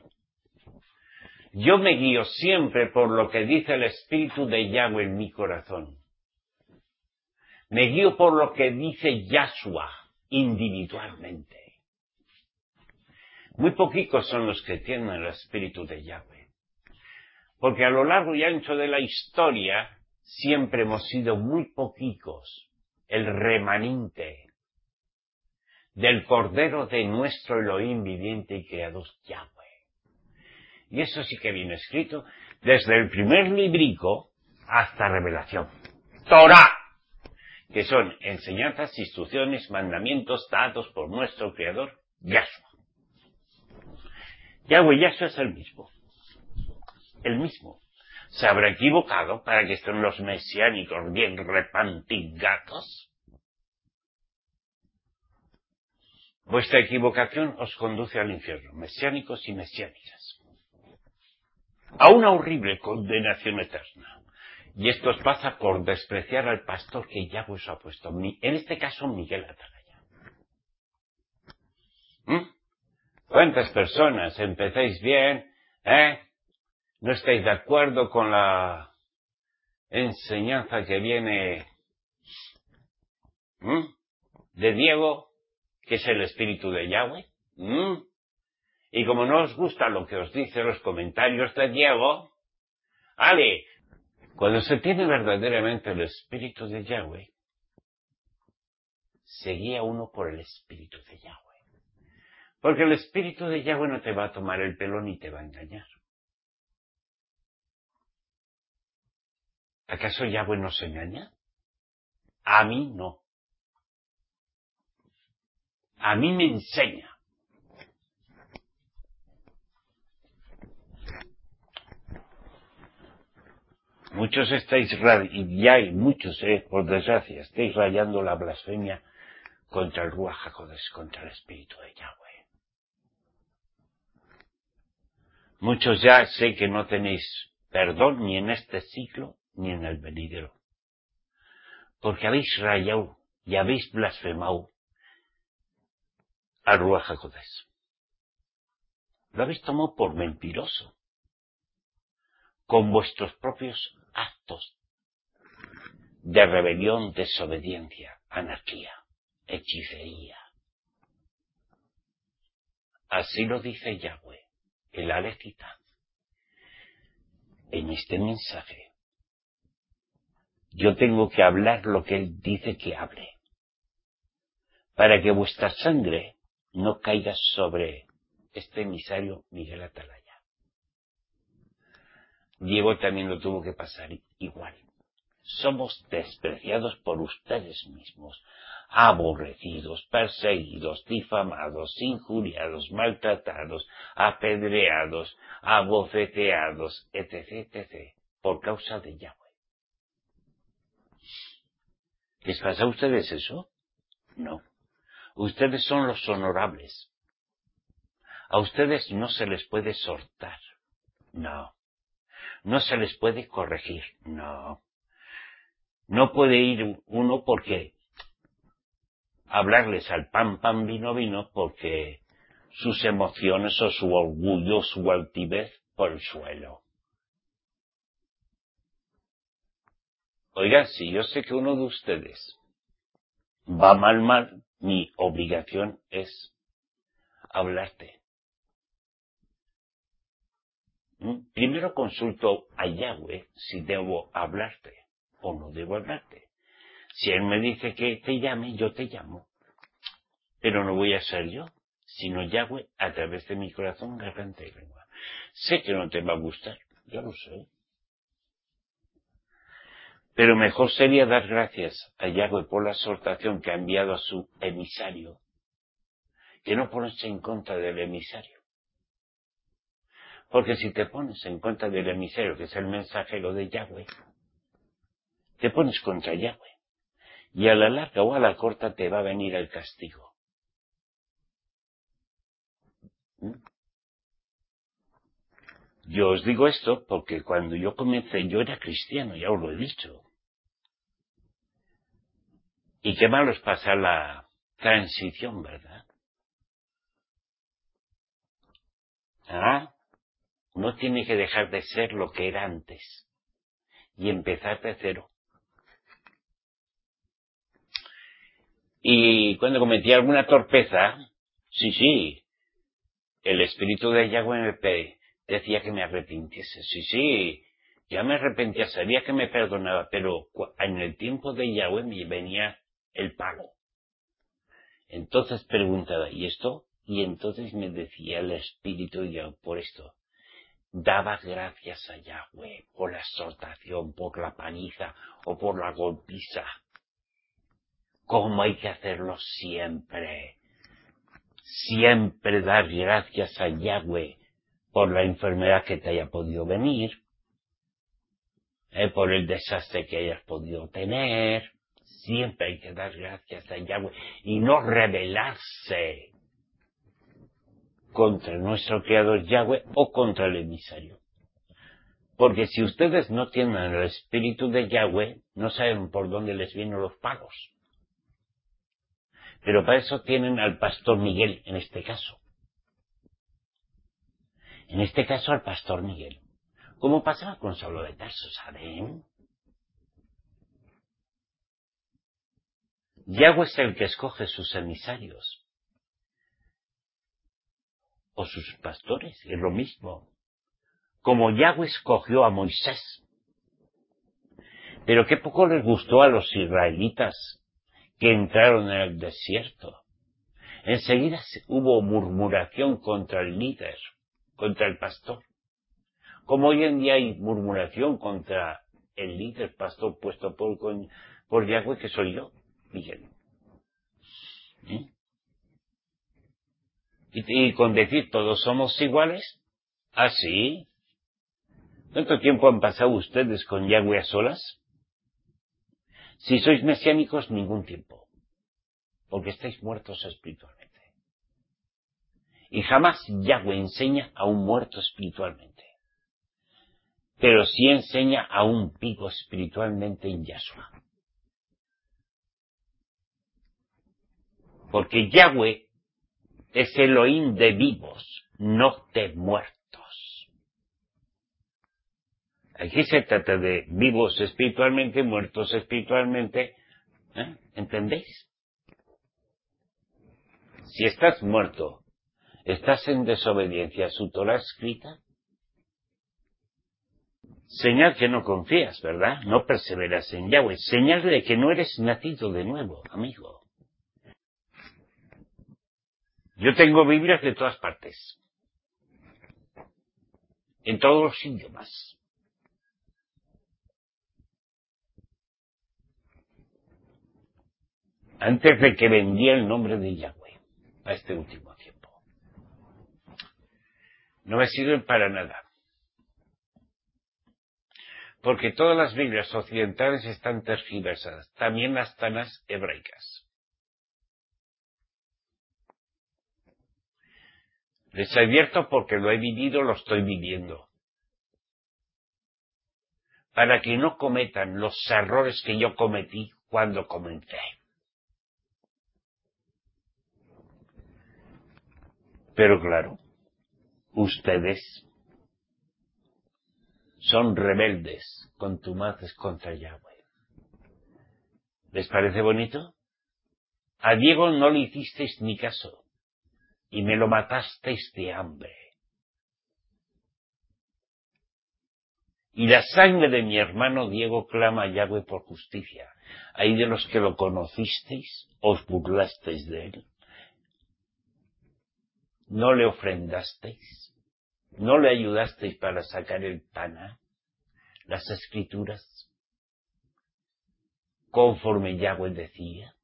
A: Yo me guío siempre por lo que dice el Espíritu de Yahweh en mi corazón. Me guío por lo que dice Yahshua individualmente. Muy poquitos son los que tienen el Espíritu de Yahweh. Porque a lo largo y ancho de la historia siempre hemos sido muy poquitos el remanente del Cordero de nuestro Elohim viviente y creador Yahweh. Y eso sí que viene escrito desde el primer librico hasta Revelación. Torá, que son enseñanzas, instrucciones, mandamientos dados por nuestro creador Yahshua. Yahweh Yahshua es el mismo. El mismo. ¿Se habrá equivocado para que estén los mesiánicos bien repantigatos? Vuestra equivocación os conduce al infierno, mesiánicos y mesiánicas, a una horrible condenación eterna. Y esto os pasa por despreciar al pastor que Yahweh os ha puesto, en este caso Miguel Atalaya. ¿Cuántas personas empezáis bien, no estáis de acuerdo con la enseñanza que viene de Diego, que es el Espíritu de Yahweh? Y como no os gusta lo que os dicen los comentarios de Diego, ¡ale! Cuando se tiene verdaderamente el Espíritu de Yahweh, se guía uno por el Espíritu de Yahweh. Porque el Espíritu de Yahweh no te va a tomar el pelo ni te va a engañar. ¿Acaso Yahweh nos engaña? A mí no. a mí me enseña. Muchos estáis, y ya hay muchos, por desgracia, estáis rayando la blasfemia contra el Ruach HaKodesh, contra el Espíritu de Yahweh. Muchos ya sé que no tenéis perdón ni en este siglo ni en el venidero, porque habéis rayado y habéis blasfemado al Ruach HaKodesh. Lo habéis tomado por mentiroso, con vuestros propios actos de rebelión, desobediencia, anarquía, hechicería. Así lo dice Yahweh, el Aleph-Kitá. En este mensaje, yo tengo que hablar lo que Él dice que hable, para que vuestra sangre no caiga sobre este emisario Miguel Atalaya. Diego también lo tuvo que pasar igual. Somos despreciados por ustedes mismos, aborrecidos, perseguidos, difamados, injuriados, maltratados, apedreados, abofeteados, etc., etc., por causa de Yahweh. ¿Les pasa a ustedes eso? No. Ustedes son los honorables. A ustedes no se les puede exhortar. No. No se les puede corregir. No. No puede ir uno porque hablarles al pan, pan, vino, vino, porque sus emociones o su orgullo, su altivez por el suelo. Oigan, si yo sé que uno de ustedes va mal, mi obligación es hablarte. Primero consulto a Yahweh si debo hablarte o no debo hablarte. Si Él me dice que te llame, yo te llamo. Pero no voy a ser yo, sino Yahweh a través de mi corazón, garganta y lengua. Sé que no te va a gustar, yo lo sé. Pero mejor sería dar gracias a Yahweh por la exhortación que ha enviado a su emisario, que no ponerse en contra del emisario. Porque si te pones en contra del emisario, que es el mensajero de Yahweh, te pones contra Yahweh. Y a la larga o a la corta te va a venir el castigo. Yo os digo esto porque cuando yo comencé, yo era cristiano, ya os lo he dicho. Y qué malo es pasar la transición, ¿verdad? Uno tiene que dejar de ser lo que era antes y empezar de cero. Y cuando cometí alguna torpeza, sí, el espíritu de Yahweh me decía que me arrepintiese. Sí, ya me arrepentía, sabía que me perdonaba, pero en el tiempo de Yahweh me venía el pago. Entonces preguntaba, ¿y esto? Y entonces me decía el espíritu de Yahweh por esto. Daba gracias a Yahweh por la exhortación, por la paliza o por la golpiza. Como hay que hacerlo siempre. Siempre dar gracias a Yahweh por la enfermedad que te haya podido venir, por el desastre que hayas podido tener. Siempre hay que dar gracias a Yahweh y no rebelarse contra nuestro Creador Yahweh o contra el emisario. Porque si ustedes no tienen el espíritu de Yahweh, no saben por dónde les vienen los pagos. Pero para eso tienen al pastor Miguel, en este caso. En este caso al pastor Miguel. ¿Cómo pasaba con Saulo de Tarso, saben? Yahweh es el que escoge sus emisarios. O sus pastores, es lo mismo. Como Yahweh escogió a Moisés. Pero qué poco les gustó a los israelitas que entraron en el desierto. Enseguida hubo murmuración contra el líder, contra el pastor. Como hoy en día hay murmuración contra el líder pastor puesto por Yahweh, que soy yo, Miguel. Y con decir todos somos iguales, así. ¿Cuánto tiempo han pasado ustedes con Yahweh a solas? Si sois mesiánicos, ningún tiempo, porque estáis muertos espiritualmente. Y jamás Yahweh enseña a un muerto espiritualmente, pero sí enseña a un vivo espiritualmente en Yahshua. Porque Yahweh es Elohim de vivos, no de muertos. Aquí se trata de vivos espiritualmente, muertos espiritualmente. ¿Entendéis? Si estás muerto, estás en desobediencia a su Torah escrita, señal que no confías, ¿verdad? No perseveras en Yahweh. Señal de que no eres nacido de nuevo, amigo. Yo tengo Biblias de todas partes, en todos los idiomas. Antes de que vendía el nombre de Yahweh a este último tiempo. No me sirven para nada. Porque todas las Biblias occidentales están tergiversadas, también las Tanas hebraicas. Les advierto porque lo he vivido, lo estoy viviendo. Para que no cometan los errores que yo cometí cuando comencé. Pero claro, ustedes son rebeldes, contumaces contra Yahweh. ¿Les parece bonito? A Diego no le hicisteis ni caso, y me lo matasteis de hambre. Y la sangre de mi hermano Diego clama a Yahweh por justicia. Hay de los que lo conocisteis, os burlasteis de él. No le ofrendasteis, no le ayudasteis para sacar el Taná, las escrituras, conforme Yahweh decía.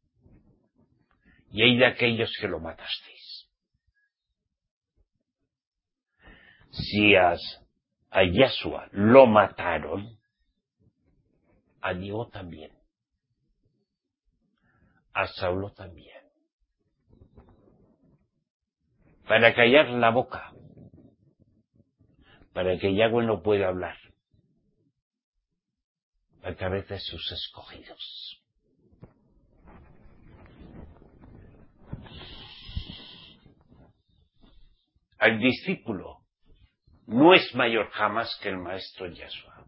A: Y hay de aquellos que lo matasteis. Si a Yahshua lo mataron, a Diego también, a Saulo también. Para callar la boca, para que Yahweh no pueda hablar a través de sus escogidos. El discípulo no es mayor jamás que el maestro Yahshua.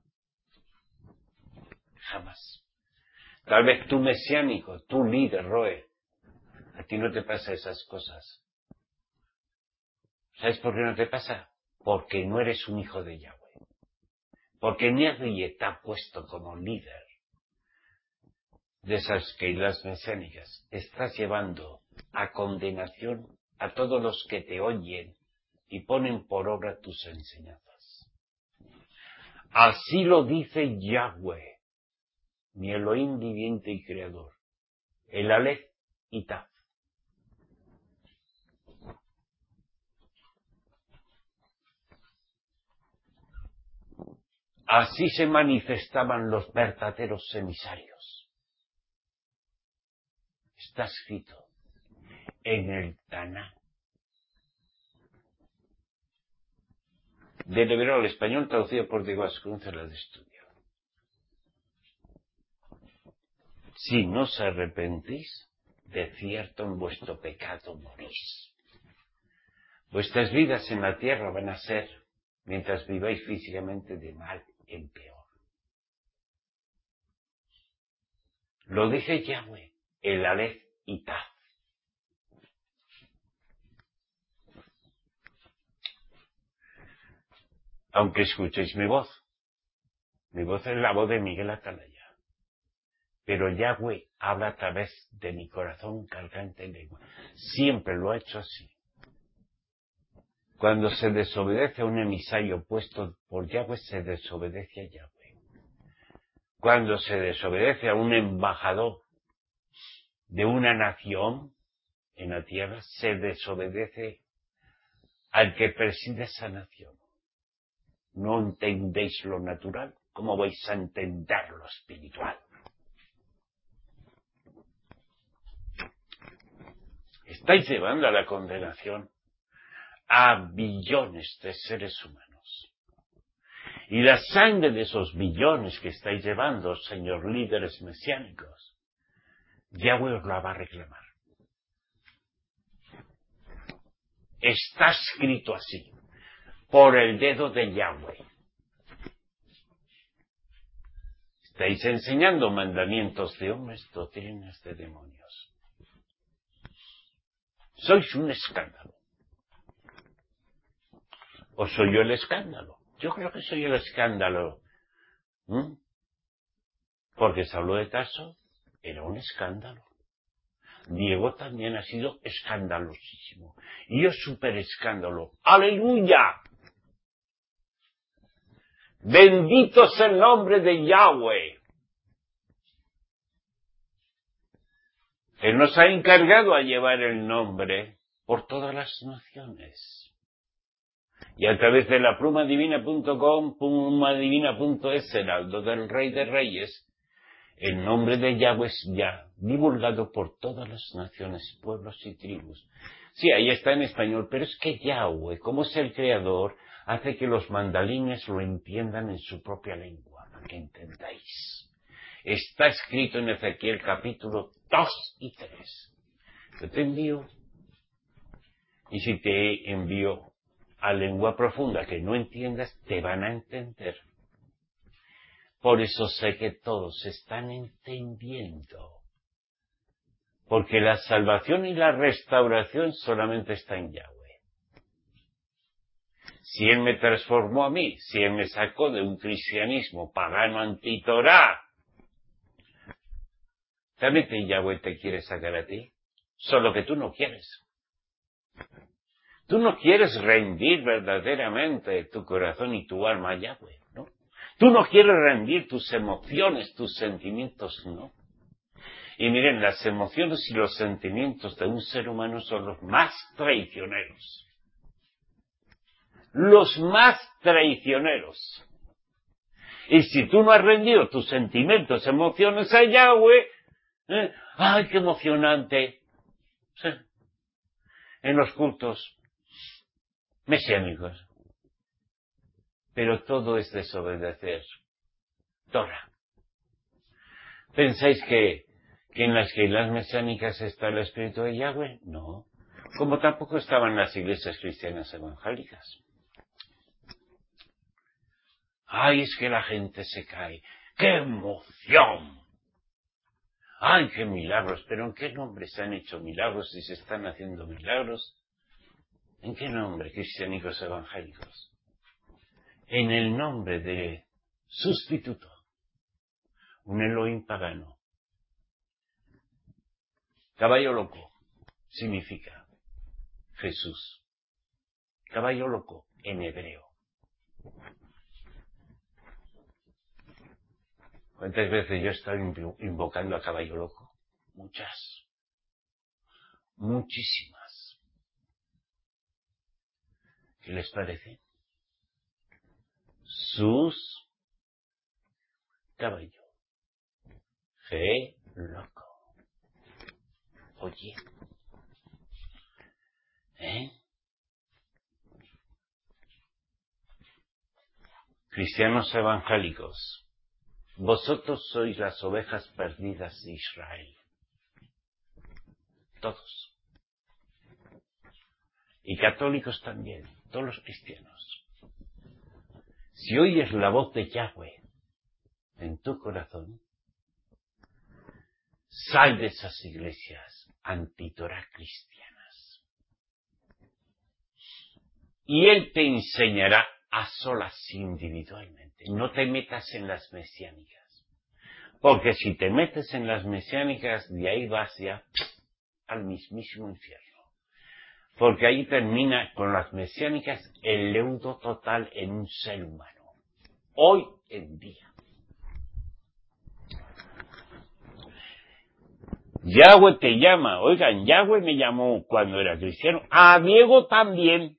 A: Jamás. Tal vez tú mesiánico, tú líder, Roe, a ti no te pasa esas cosas. ¿Sabes por qué no te pasa? Porque no eres un hijo de Yahweh. Porque nadie te ha puesto como líder de esas keilas mesiánicas. Estás llevando a condenación a todos los que te oyen y ponen por obra tus enseñanzas. Así lo dice Yahweh, mi Elohim viviente y creador, el Aleph y Taf. Así se manifestaban los verdaderos emisarios. Está escrito en el Taná. Del hebreo al español, traducido por Diego Ascúncela de Estudio. Si no os arrepentís, de cierto en vuestro pecado morís. Vuestras vidas en la tierra van a ser, mientras viváis físicamente, de mal en peor. Lo dice Yahweh, el Aleph y Taf. Aunque escuchéis mi voz es la voz de Miguel Atalaya. Pero Yahweh habla a través de mi corazón cargante en lengua. Siempre lo ha hecho así. Cuando se desobedece a un emisario puesto por Yahweh, se desobedece a Yahweh. Cuando se desobedece a un embajador de una nación, en la tierra se desobedece al que preside esa nación. No entendéis lo natural, ¿cómo vais a entender lo espiritual? Estáis llevando a la condenación a billones de seres humanos. Y la sangre de esos billones que estáis llevando, señor líderes mesiánicos, Yahweh os la va a reclamar. Está escrito así, por el dedo de Yahweh. Estáis enseñando mandamientos de hombres, doctrinas de demonios. Sois un escándalo. ¿O soy yo el escándalo? Yo creo que soy el escándalo. Porque Saulo de Tarso era un escándalo. Diego también ha sido escandalosísimo. Y yo súper escándalo. ¡Aleluya! Bendito sea el nombre de Yahweh. Él nos ha encargado a llevar el nombre por todas las naciones. Y a través de la plumadivina.com, plumadivina.es, heraldo del Rey de Reyes, el nombre de Yahweh es ya divulgado por todas las naciones, pueblos y tribus. Sí, ahí está en español, pero es que Yahweh, como es el creador, hace que los mandalines lo entiendan en su propia lengua, para que entendáis. Está escrito en Ezequiel capítulo 2 y 3. Yo te envío, y si te envío a lengua profunda que no entiendas, te van a entender. Por eso sé que todos están entendiendo. Porque la salvación y la restauración solamente está en Yahweh. Si Él me transformó a mí, si Él me sacó de un cristianismo pagano antitorá, también Yahweh te quiere sacar a ti. Solo que tú no quieres. Tú no quieres rendir verdaderamente tu corazón y tu alma a Yahweh, ¿no? Tú no quieres rendir tus emociones, tus sentimientos, no. Y miren, las emociones y los sentimientos de un ser humano son los más traicioneros. Los más traicioneros. Y si tú no has rendido tus sentimientos, emociones a Yahweh, ¡ay, qué emocionante! Sí. En los cultos mesiánicos. Pero todo es desobedecer Torah. ¿Pensáis que en las islas mesiánicas está el Espíritu de Yahweh? No. Como tampoco estaban las iglesias cristianas evangélicas. ¡Ay, es que la gente se cae! ¡Qué emoción! ¡Ay, qué milagros! ¿Pero en qué nombre se han hecho milagros y se están haciendo milagros? ¿En qué nombre, cristianicos evangélicos? En el nombre de sustituto, un Elohim pagano. Caballo loco significa Jesús. Caballo loco en hebreo. ¿Cuántas veces yo he estado invocando a caballo loco? Muchas. Muchísimas. ¿Qué les parece? Sus caballo. G loco. Oye. Cristianos evangélicos, vosotros sois las ovejas perdidas de Israel. Todos. Y católicos también, todos los cristianos. Si oyes la voz de Yahweh en tu corazón, sal de esas iglesias antitorá cristianas. Y Él te enseñará a solas individualmente. No te metas en las mesiánicas. Porque si te metes en las mesiánicas, de ahí vas ya al mismísimo infierno. Porque ahí termina con las mesiánicas el leudo total en un ser humano. Hoy en día. Yahweh te llama. Oigan, Yahweh me llamó cuando era cristiano. A Diego también.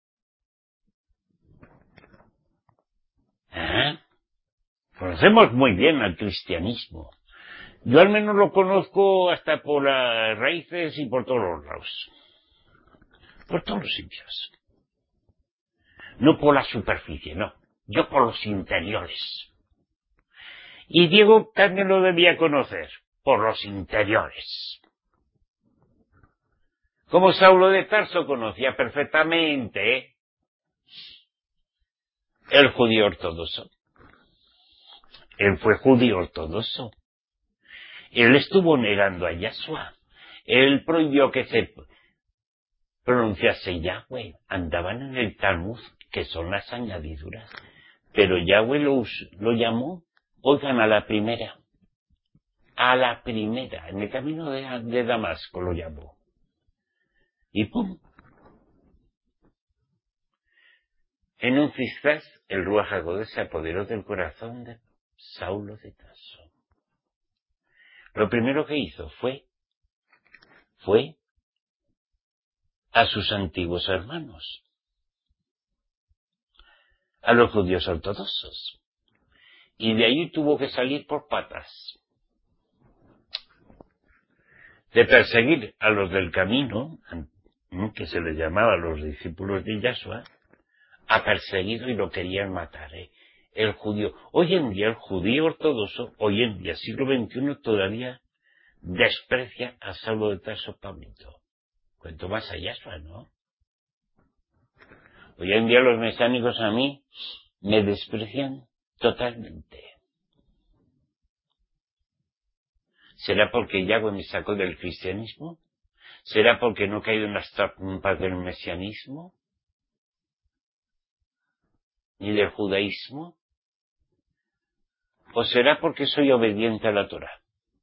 A: Conocemos muy bien al cristianismo. Yo al menos lo conozco hasta por las raíces y por todos los lados. Por todos los sitios. No por la superficie, no. Yo por los interiores. Y Diego también lo debía conocer, por los interiores. Como Saulo de Tarso conocía perfectamente el judío ortodoxo. Él fue judío ortodoxo. Él estuvo negando a Yahshua. Él prohibió que se pronunciase Yahweh. Andaban en el Talmud, que son las añadiduras. Pero Yahweh lo llamó, oigan, a la primera. A la primera. En el camino de Damasco lo llamó. Y ¡pum! En un fistaz, el Ruach HaKodesh se apoderó del corazón de Saulo de Tarso. Lo primero que hizo fue a sus antiguos hermanos, a los judíos ortodoxos. Y de ahí tuvo que salir por patas. De perseguir a los del camino, que se les llamaba los discípulos de Yahshua, ha perseguido y lo querían matar. El judío, hoy en día el judío ortodoxo, hoy en día siglo XXI, todavía desprecia a Saulo de Tarso Pablito. Cuento más a Yahshua, ¿no? Hoy en día los mesiánicos a mí me desprecian totalmente. ¿Será porque Yahweh me sacó del cristianismo? ¿Será porque no he caído en las trampas del mesianismo? ¿Ni del judaísmo? ¿O será porque soy obediente a la Torah?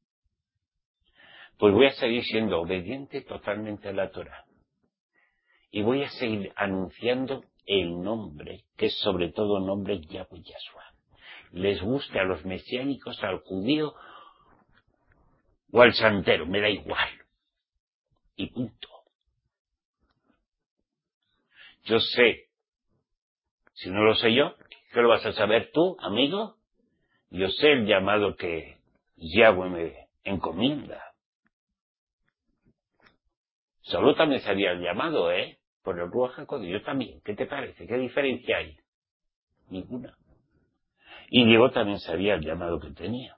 A: Pues voy a seguir siendo obediente totalmente a la Torah. Y voy a seguir anunciando el nombre, que es sobre todo nombre Yahweh Yahshua. Les guste a los mesiánicos, al judío o al santero, me da igual. Y punto. Yo sé, si no lo sé yo, ¿qué lo vas a saber tú, amigo? Yo sé el llamado que Yahweh me encomienda. Solo también sabía el llamado, por el Ruach HaKodesh, yo también. ¿Qué te parece? ¿Qué diferencia hay? Ninguna. Y Diego también sabía el llamado que tenía.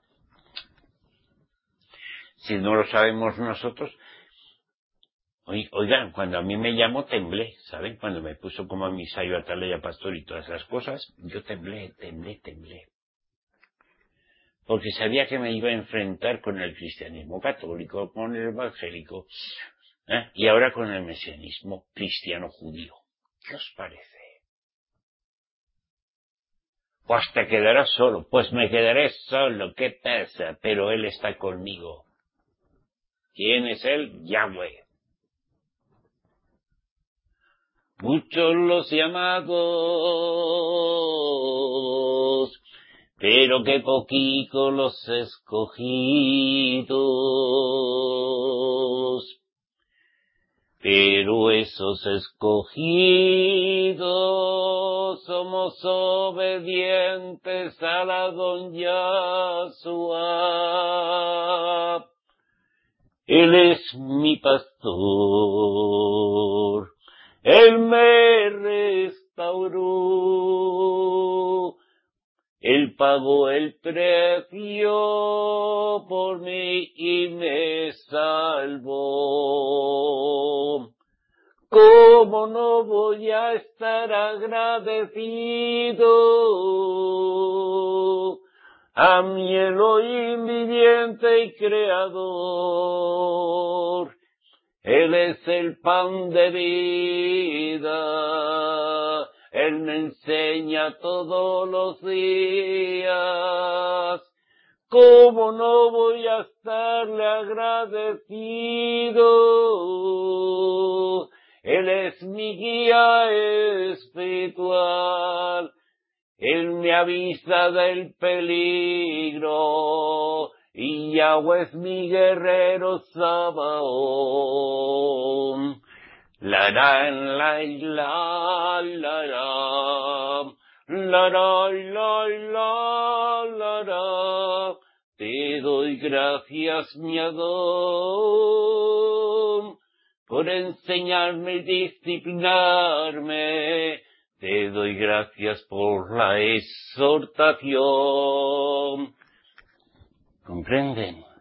A: Si no lo sabemos nosotros, oigan, cuando a mí me llamó temblé, ¿saben? Cuando me puso como emisario atalaya pastor y todas esas cosas, yo temblé. Porque sabía que me iba a enfrentar con el cristianismo católico, con el evangélico, y ahora con el mesianismo cristiano judío. ¿Qué os parece? Pues te quedarás solo. Pues me quedaré solo, ¿qué pasa? Pero Él está conmigo. ¿Quién es Él? Yahweh. Muchos los llamados, pero qué poquito los escogidos. Pero esos escogidos somos obedientes a la don Yahshua. Él es mi pastor. Él me restauró. Él pagó el precio por mí y me salvó. ¿Cómo no voy a estar agradecido a mi Elohim viviente y creador? Él es el pan de vida. Él me enseña todos los días. ¿Cómo no voy a estarle agradecido? Él es mi guía espiritual. Él me avisa del peligro. y Yahweh es mi guerrero Sabaón. La la la la la la la la la. Te doy gracias, mi Adón, por enseñarme y disciplinarme. Te doy gracias por la exhortación. ¿Comprenden?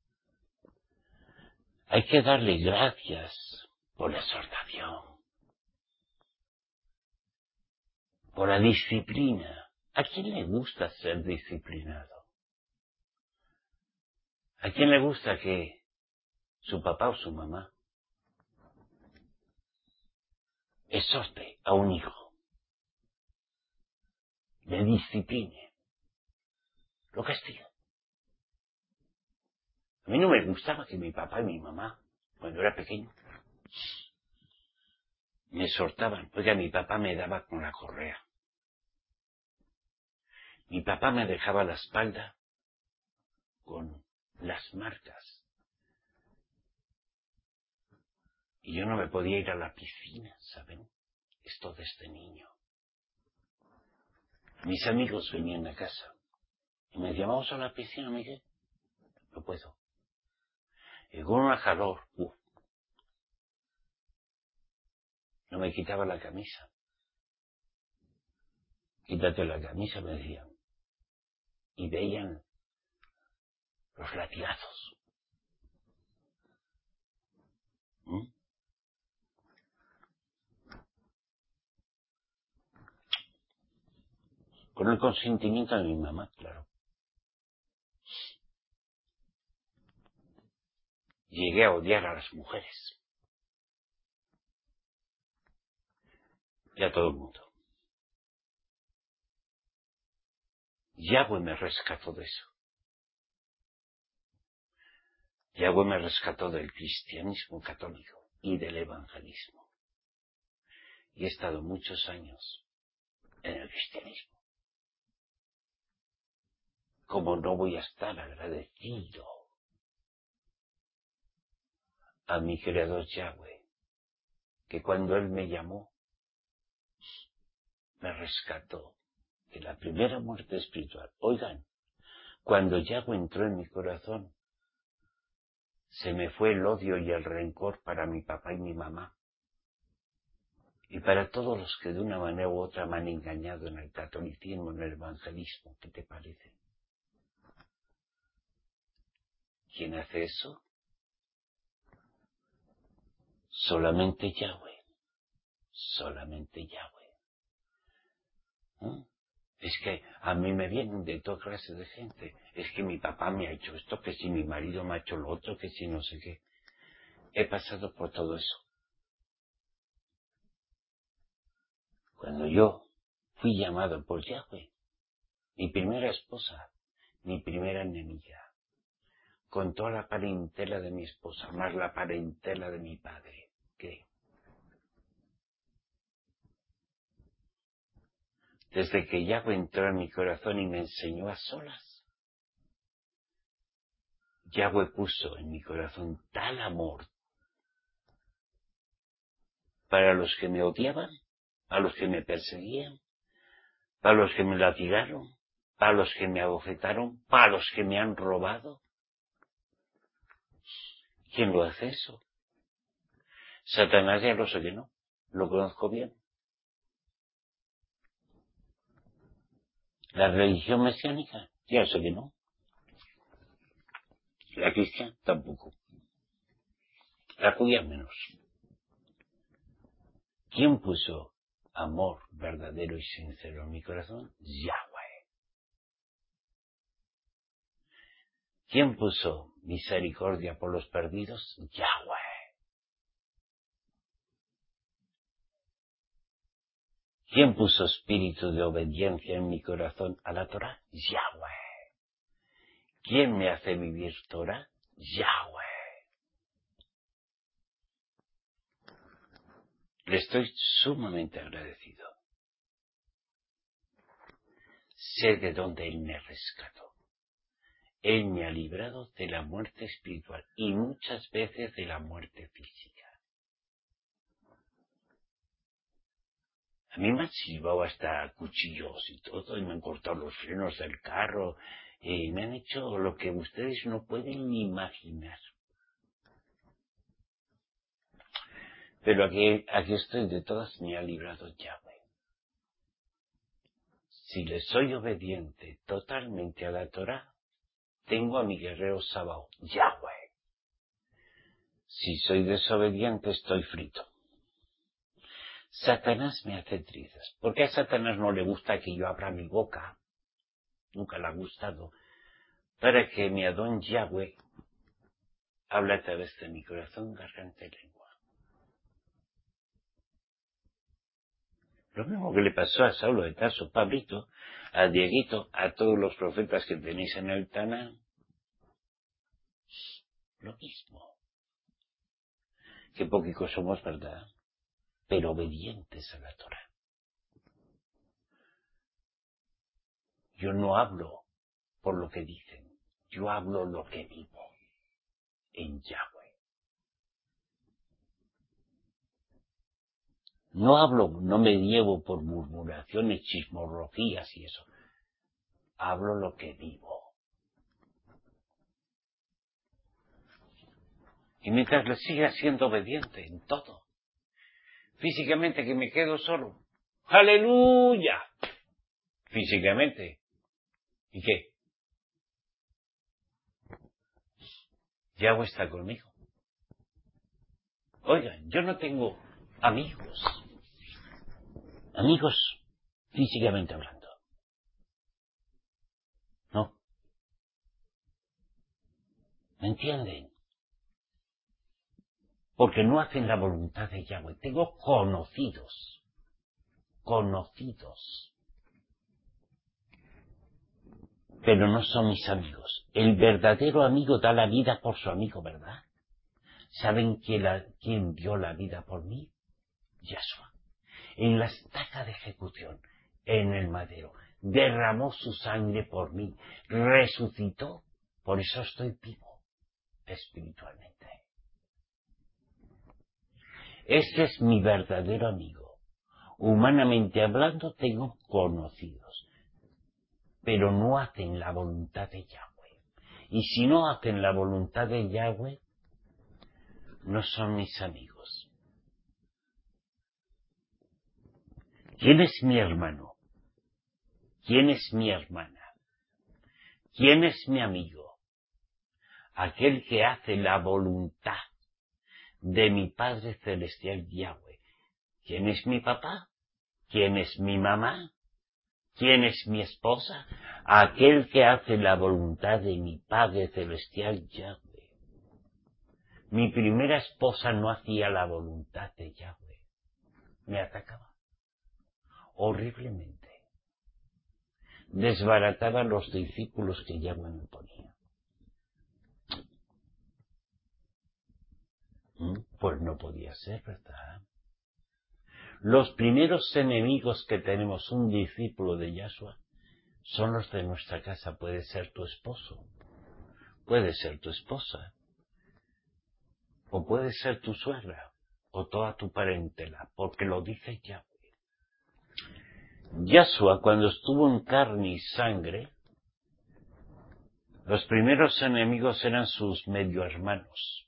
A: Hay que darle gracias por la exhortación, por la disciplina. ¿A quién le gusta ser disciplinado? ¿A quién le gusta que su papá o su mamá exhorte a un hijo, le discipline, lo castiga? A mí no me gustaba que mi papá y mi mamá, cuando era pequeño, me exhortaban. Oiga, mi papá me daba con la correa. Mi papá me dejaba la espalda con las marcas. Y yo no me podía ir a la piscina, ¿saben? Esto de este niño. Mis amigos venían a casa y me decían, vamos a la piscina, Miguel. No puedo. Y con una calor, no me quitaba la camisa. Quítate la camisa, me decían. Y veían los latigazos. Con el consentimiento de mi mamá, claro. Llegué a odiar a las mujeres. Y a todo el mundo. Yahweh me rescató de eso. Yahweh me rescató del cristianismo católico y del evangelismo. Y he estado muchos años en el cristianismo. ¿Cómo no voy a estar agradecido a mi creador Yahweh, que cuando Él me llamó, me rescató de la primera muerte espiritual? Oigan, cuando Yahweh entró en mi corazón, se me fue el odio y el rencor para mi papá y mi mamá, y para todos los que de una manera u otra me han engañado en el catolicismo, en el evangelismo. ¿Qué te parece? ¿Quién hace eso? Solamente Yahweh. Solamente Yahweh. ¿Eh? Es que a mí me vienen de toda clase de gente. Es que mi papá me ha hecho esto, que si mi marido me ha hecho lo otro, que si no sé qué. He pasado por todo eso. Cuando yo fui llamado por Yahweh, mi primera esposa, mi primera enemiga, con toda la parentela de mi esposa, más la parentela de mi padre, ¿qué? Desde que Yahweh entró en mi corazón y me enseñó a solas, Yahweh puso en mi corazón tal amor para los que me odiaban, a los que me perseguían, para los que me latigaron, para los que me abofetaron, para los que me han robado. ¿Quién lo hace eso? Satanás, ya lo sé que no, lo conozco bien. La religión mesiánica, ya sé que no. La cristiana tampoco. La judía menos. ¿Quién puso amor verdadero y sincero en mi corazón? Yahweh. ¿Quién puso misericordia por los perdidos? Yahweh. ¿Quién puso espíritu de obediencia en mi corazón a la Torah? Yahweh. ¿Quién me hace vivir Torah? Yahweh. Le estoy sumamente agradecido. Sé de dónde Él me rescató. Él me ha librado de la muerte espiritual y muchas veces de la muerte física. A mí me han silbado hasta cuchillos y todo, y me han cortado los frenos del carro, y me han hecho lo que ustedes no pueden ni imaginar. Pero aquí estoy, de todas me ha librado Yahweh. Si le soy obediente totalmente a la Torah, tengo a mi guerrero Sabaoth, Yahweh. Si soy desobediente, estoy frito. Satanás me hace trizas. Porque a Satanás no le gusta que yo abra mi boca. Nunca le ha gustado. Para que mi Adón Yahweh hable a través de mi corazón, garganta y lengua. Lo mismo que le pasó a Saulo de Tarso, Pablito, a Dieguito, a todos los profetas que tenéis en el Tanán. Lo mismo. Qué poquicos somos, ¿verdad? Pero obedientes a la Torah. Yo no hablo por lo que dicen, yo hablo lo que vivo en Yahweh. No me llevo por murmuraciones, chismorrocías y eso. Hablo lo que vivo. Y mientras le siga siendo obediente en todo, físicamente que me quedo solo, ¡aleluya! Físicamente. ¿Y qué? Yahweh está conmigo. Oigan, yo no tengo amigos físicamente hablando. No. ¿Me entienden? Porque no hacen la voluntad de Yahweh. Tengo conocidos. Pero no son mis amigos. El verdadero amigo da la vida por su amigo, ¿verdad? ¿Saben quién dio la vida por mí? Yahshua. En la estaca de ejecución, en el madero, derramó su sangre por mí, resucitó, por eso estoy vivo, espiritualmente. Ese es mi verdadero amigo. Humanamente hablando, tengo conocidos, pero no hacen la voluntad de Yahweh. Y si no hacen la voluntad de Yahweh, no son mis amigos. ¿Quién es mi hermano? ¿Quién es mi hermana? ¿Quién es mi amigo? Aquel que hace la voluntad de mi Padre Celestial Yahweh. ¿Quién es mi papá? ¿Quién es mi mamá? ¿Quién es mi esposa? Aquel que hace la voluntad de mi Padre Celestial Yahweh. Mi primera esposa no hacía la voluntad de Yahweh. Me atacaba horriblemente. Desbarataba a los discípulos que Yahweh me ponía. Pues no podía ser, ¿verdad? Los primeros enemigos que tenemos un discípulo de Yahshua son los de nuestra casa. Puede ser tu esposo, puede ser tu esposa, o puede ser tu suegra, o toda tu parentela, porque lo dice Yahweh. Yahshua, cuando estuvo en carne y sangre, los primeros enemigos eran sus medio hermanos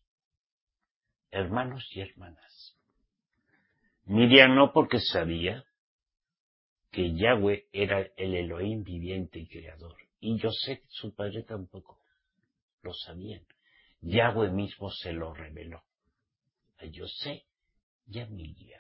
A: y hermanas. Miriam no, porque sabía que Yahweh era el Elohim viviente y creador. Y Yosef, su padre, tampoco lo sabían. Yahweh mismo se lo reveló a Yosef y a Miriam.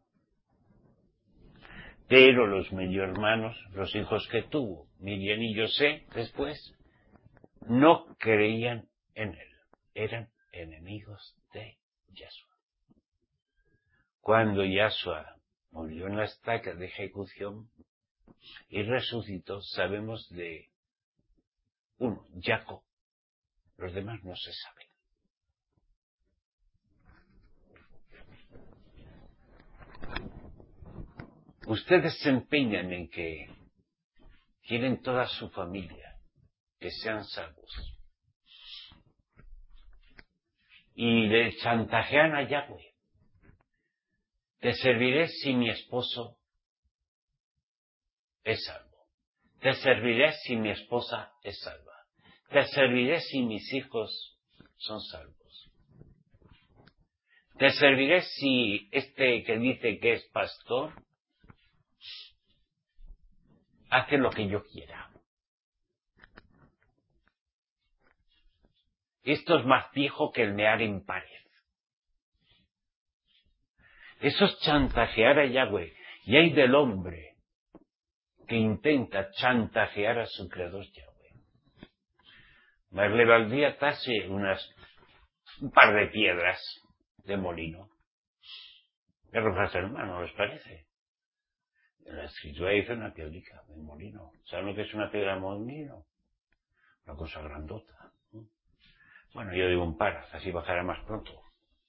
A: Pero los medio hermanos, los hijos que tuvo Miriam y Yosef después, no creían en él. Eran enemigos de Yahshua. Cuando Yahshua murió en la estaca de ejecución y resucitó, sabemos de uno, Jacob. Los demás no se saben. Ustedes se empeñan en que quieren toda su familia, que sean salvos. Y le chantajean a Yahweh. Te serviré si mi esposo es salvo. Te serviré si mi esposa es salva. Te serviré si mis hijos son salvos. Te serviré si este que dice que es pastor hace lo que yo quiera. Esto es más viejo que el mear en pared. Eso es chantajear a Yahweh. Y hay del hombre que intenta chantajear a su creador Yahweh. Más le valdría atarse un par de piedras de molino. ¿Qué rojas, hermano, les parece? En la escritura dice una piedrica de molino. ¿Saben lo que es una piedra de molino? Una cosa grandota. Bueno, yo digo un par, así bajará más pronto.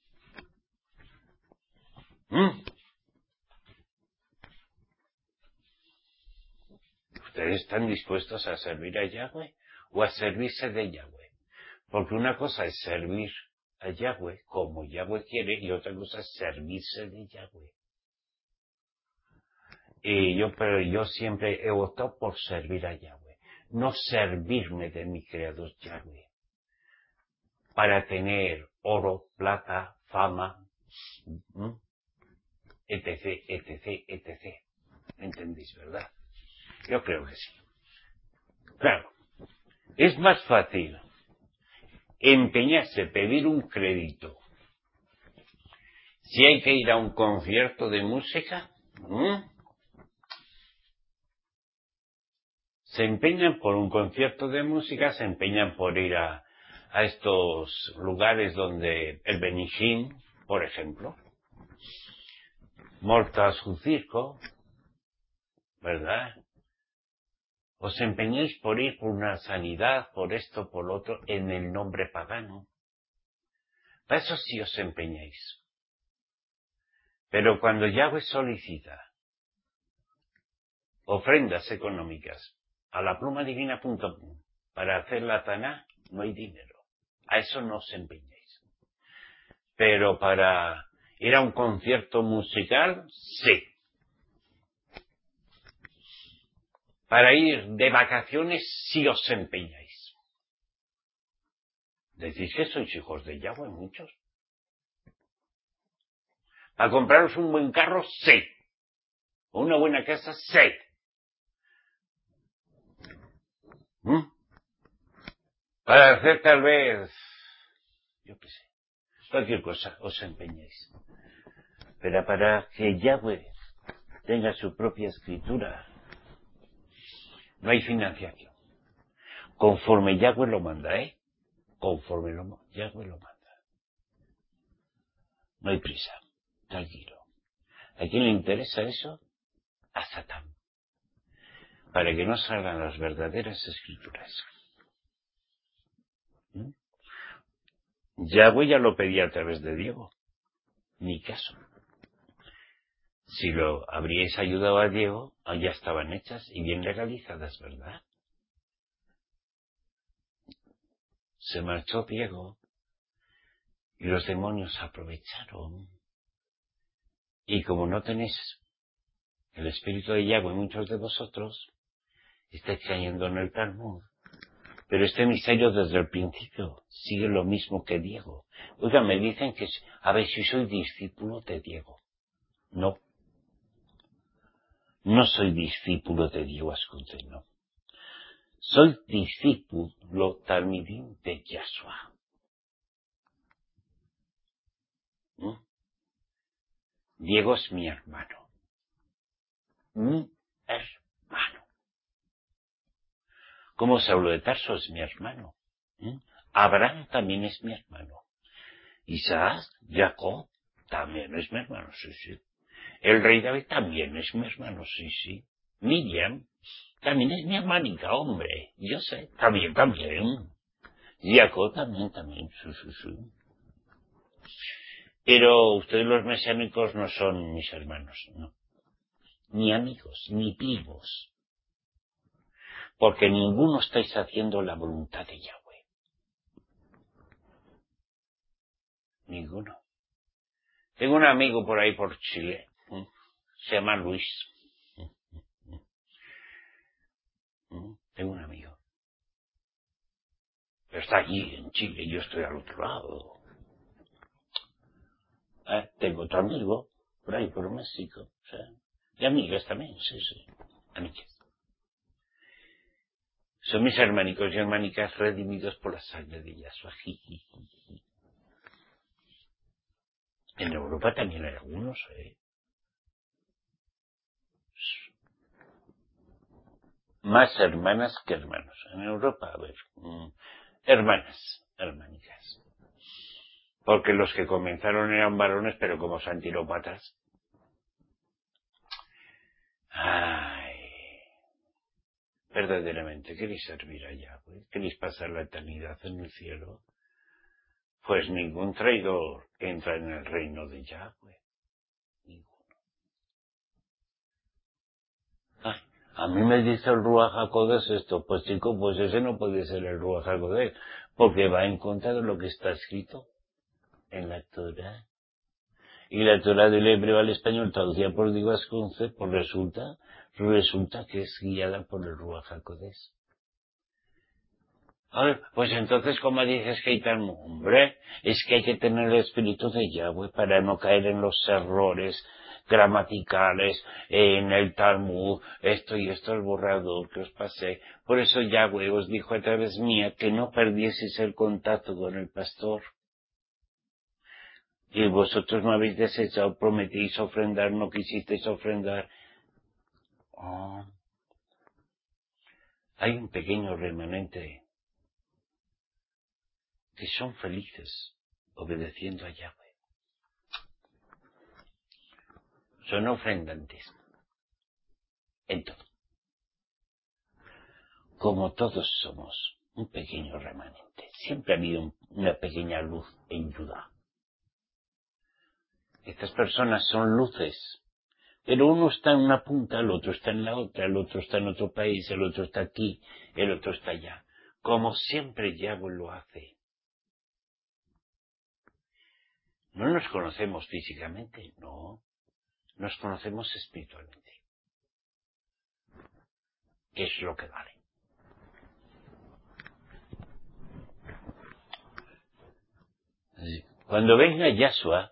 A: ¿Ustedes están dispuestos a servir a Yahweh o a servirse de Yahweh? Porque una cosa es servir a Yahweh como Yahweh quiere y otra cosa es servirse de Yahweh. Pero yo siempre he optado por servir a Yahweh, no servirme de mi creador Yahweh, para tener oro, plata, fama, etc, etc, etc. ¿Entendéis, verdad? Yo creo que sí. Claro, es más fácil empeñarse, pedir un crédito. Si hay que ir a un concierto de música, se empeñan por un concierto de música, se empeñan por ir a estos lugares donde el Benishín, por ejemplo, monta su circo, ¿verdad? Os empeñéis por ir por una sanidad, por esto, por lo otro, en el nombre pagano. Para eso sí os empeñáis. Pero cuando Yahweh solicita ofrendas económicas a la plumadivina.com para hacer la taná, no hay dinero. A eso no os empeñéis. Pero para ir a un concierto musical, sí. Para ir de vacaciones, sí os empeñáis. Decís que sois hijos de Yahweh, muchos. Para compraros un buen carro, sí. O una buena casa, sí. Para hacer tal vez, yo qué sé, cualquier cosa, os empeñáis. Pero para que Yahweh tenga su propia escritura, no hay financiación. Conforme Yahweh lo manda, Conforme Yahweh lo manda. No hay prisa, tranquilo. ¿A quién le interesa eso? A Satán. Para que no salgan las verdaderas escrituras. Yahweh ya lo pedía a través de Diego. Ni caso. Si lo habríais ayudado a Diego, ya estaban hechas y bien legalizadas, ¿verdad? Se marchó Diego y los demonios aprovecharon. Y como no tenéis el espíritu de Yahweh, muchos de vosotros estáis cayendo en el Talmud. Pero este misterio desde el principio sigue lo mismo que Diego. Oiga, me dicen que, a ver si soy discípulo de Diego. No. No soy discípulo de Diego Ascute, no. Soy discípulo talmidim de Yahshua. Diego es mi hermano. Mi hermano. Como Saulo de Tarso es mi hermano. Abraham también es mi hermano. Isaac, Jacob, también es mi hermano, sí, sí. El rey David también es mi hermano, sí, sí. Miriam también es mi hermanita, hombre. Yo sé, también. Jacob también, sí. Pero ustedes los mesiánicos no son mis hermanos, no. Ni amigos, ni primos. porque ninguno estáis haciendo la voluntad de Yahweh. Ninguno. Tengo un amigo por ahí por Chile, se llama Luis. Tengo un amigo. Pero está allí en Chile, yo estoy al otro lado. Tengo otro amigo por ahí por México, o sea, y amigas también, sí, amigas. Son mis hermanicos y hermanicas redimidos por la sangre de Yahshua. En Europa también hay algunos, Más hermanas que hermanos. En Europa, a ver, hermanicas. Porque los que comenzaron eran varones, pero como santirópatas. Verdaderamente, ¿queréis servir a Yahweh? ¿Queréis pasar la eternidad en el cielo? Pues ningún traidor entra en el reino de Yahweh. Ninguno. A mí me dice el Ruach HaKodesh esto. Pues chico, pues ese no puede ser el Ruach HaKodesh, porque va en contra de lo que está escrito en la Torah. Y la Torah del hebreo al español, traducida por Digas Conce, pues resulta que es guiada por el Ruach HaKodesh. A ver, pues entonces, ¿cómo dices que hay tal hombre? Es que hay que tener el espíritu de Yahweh para no caer en los errores gramaticales, en el Talmud, esto y esto, el borrador que os pasé. Por eso Yahweh os dijo a través mía que no perdieseis el contacto con el pastor. Y vosotros no habéis desechado, prometéis ofrendar, no quisisteis ofrendar. Hay un pequeño remanente que son felices obedeciendo a Yahweh. Son ofrendantes en todo. Como todos somos un pequeño remanente. Siempre ha habido una pequeña luz en Judá. Estas personas son luces, pero uno está en una punta, el otro está en la otra, el otro está en otro país, el otro está aquí, el otro está allá. Como siempre Yahweh lo hace. No nos conocemos físicamente, no. Nos conocemos espiritualmente. ¿Qué es lo que vale? Cuando venga Yahshua,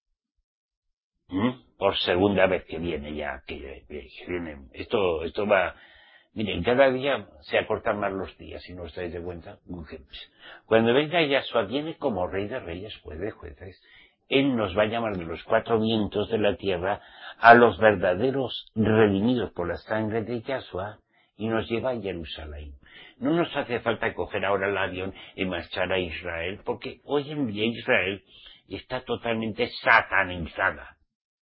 A: por segunda vez que viene ya, que viene, esto va, miren, cada día se acortan más los días, si no os dais de cuenta. Cuando venga Yahshua, viene como Rey de Reyes, Juez de Jueces. Él nos va a llamar de los cuatro vientos de la tierra a los verdaderos redimidos por la sangre de Yahshua y nos lleva a Jerusalén. No nos hace falta coger ahora el avión y marchar a Israel, porque hoy en día Israel está totalmente satanizada.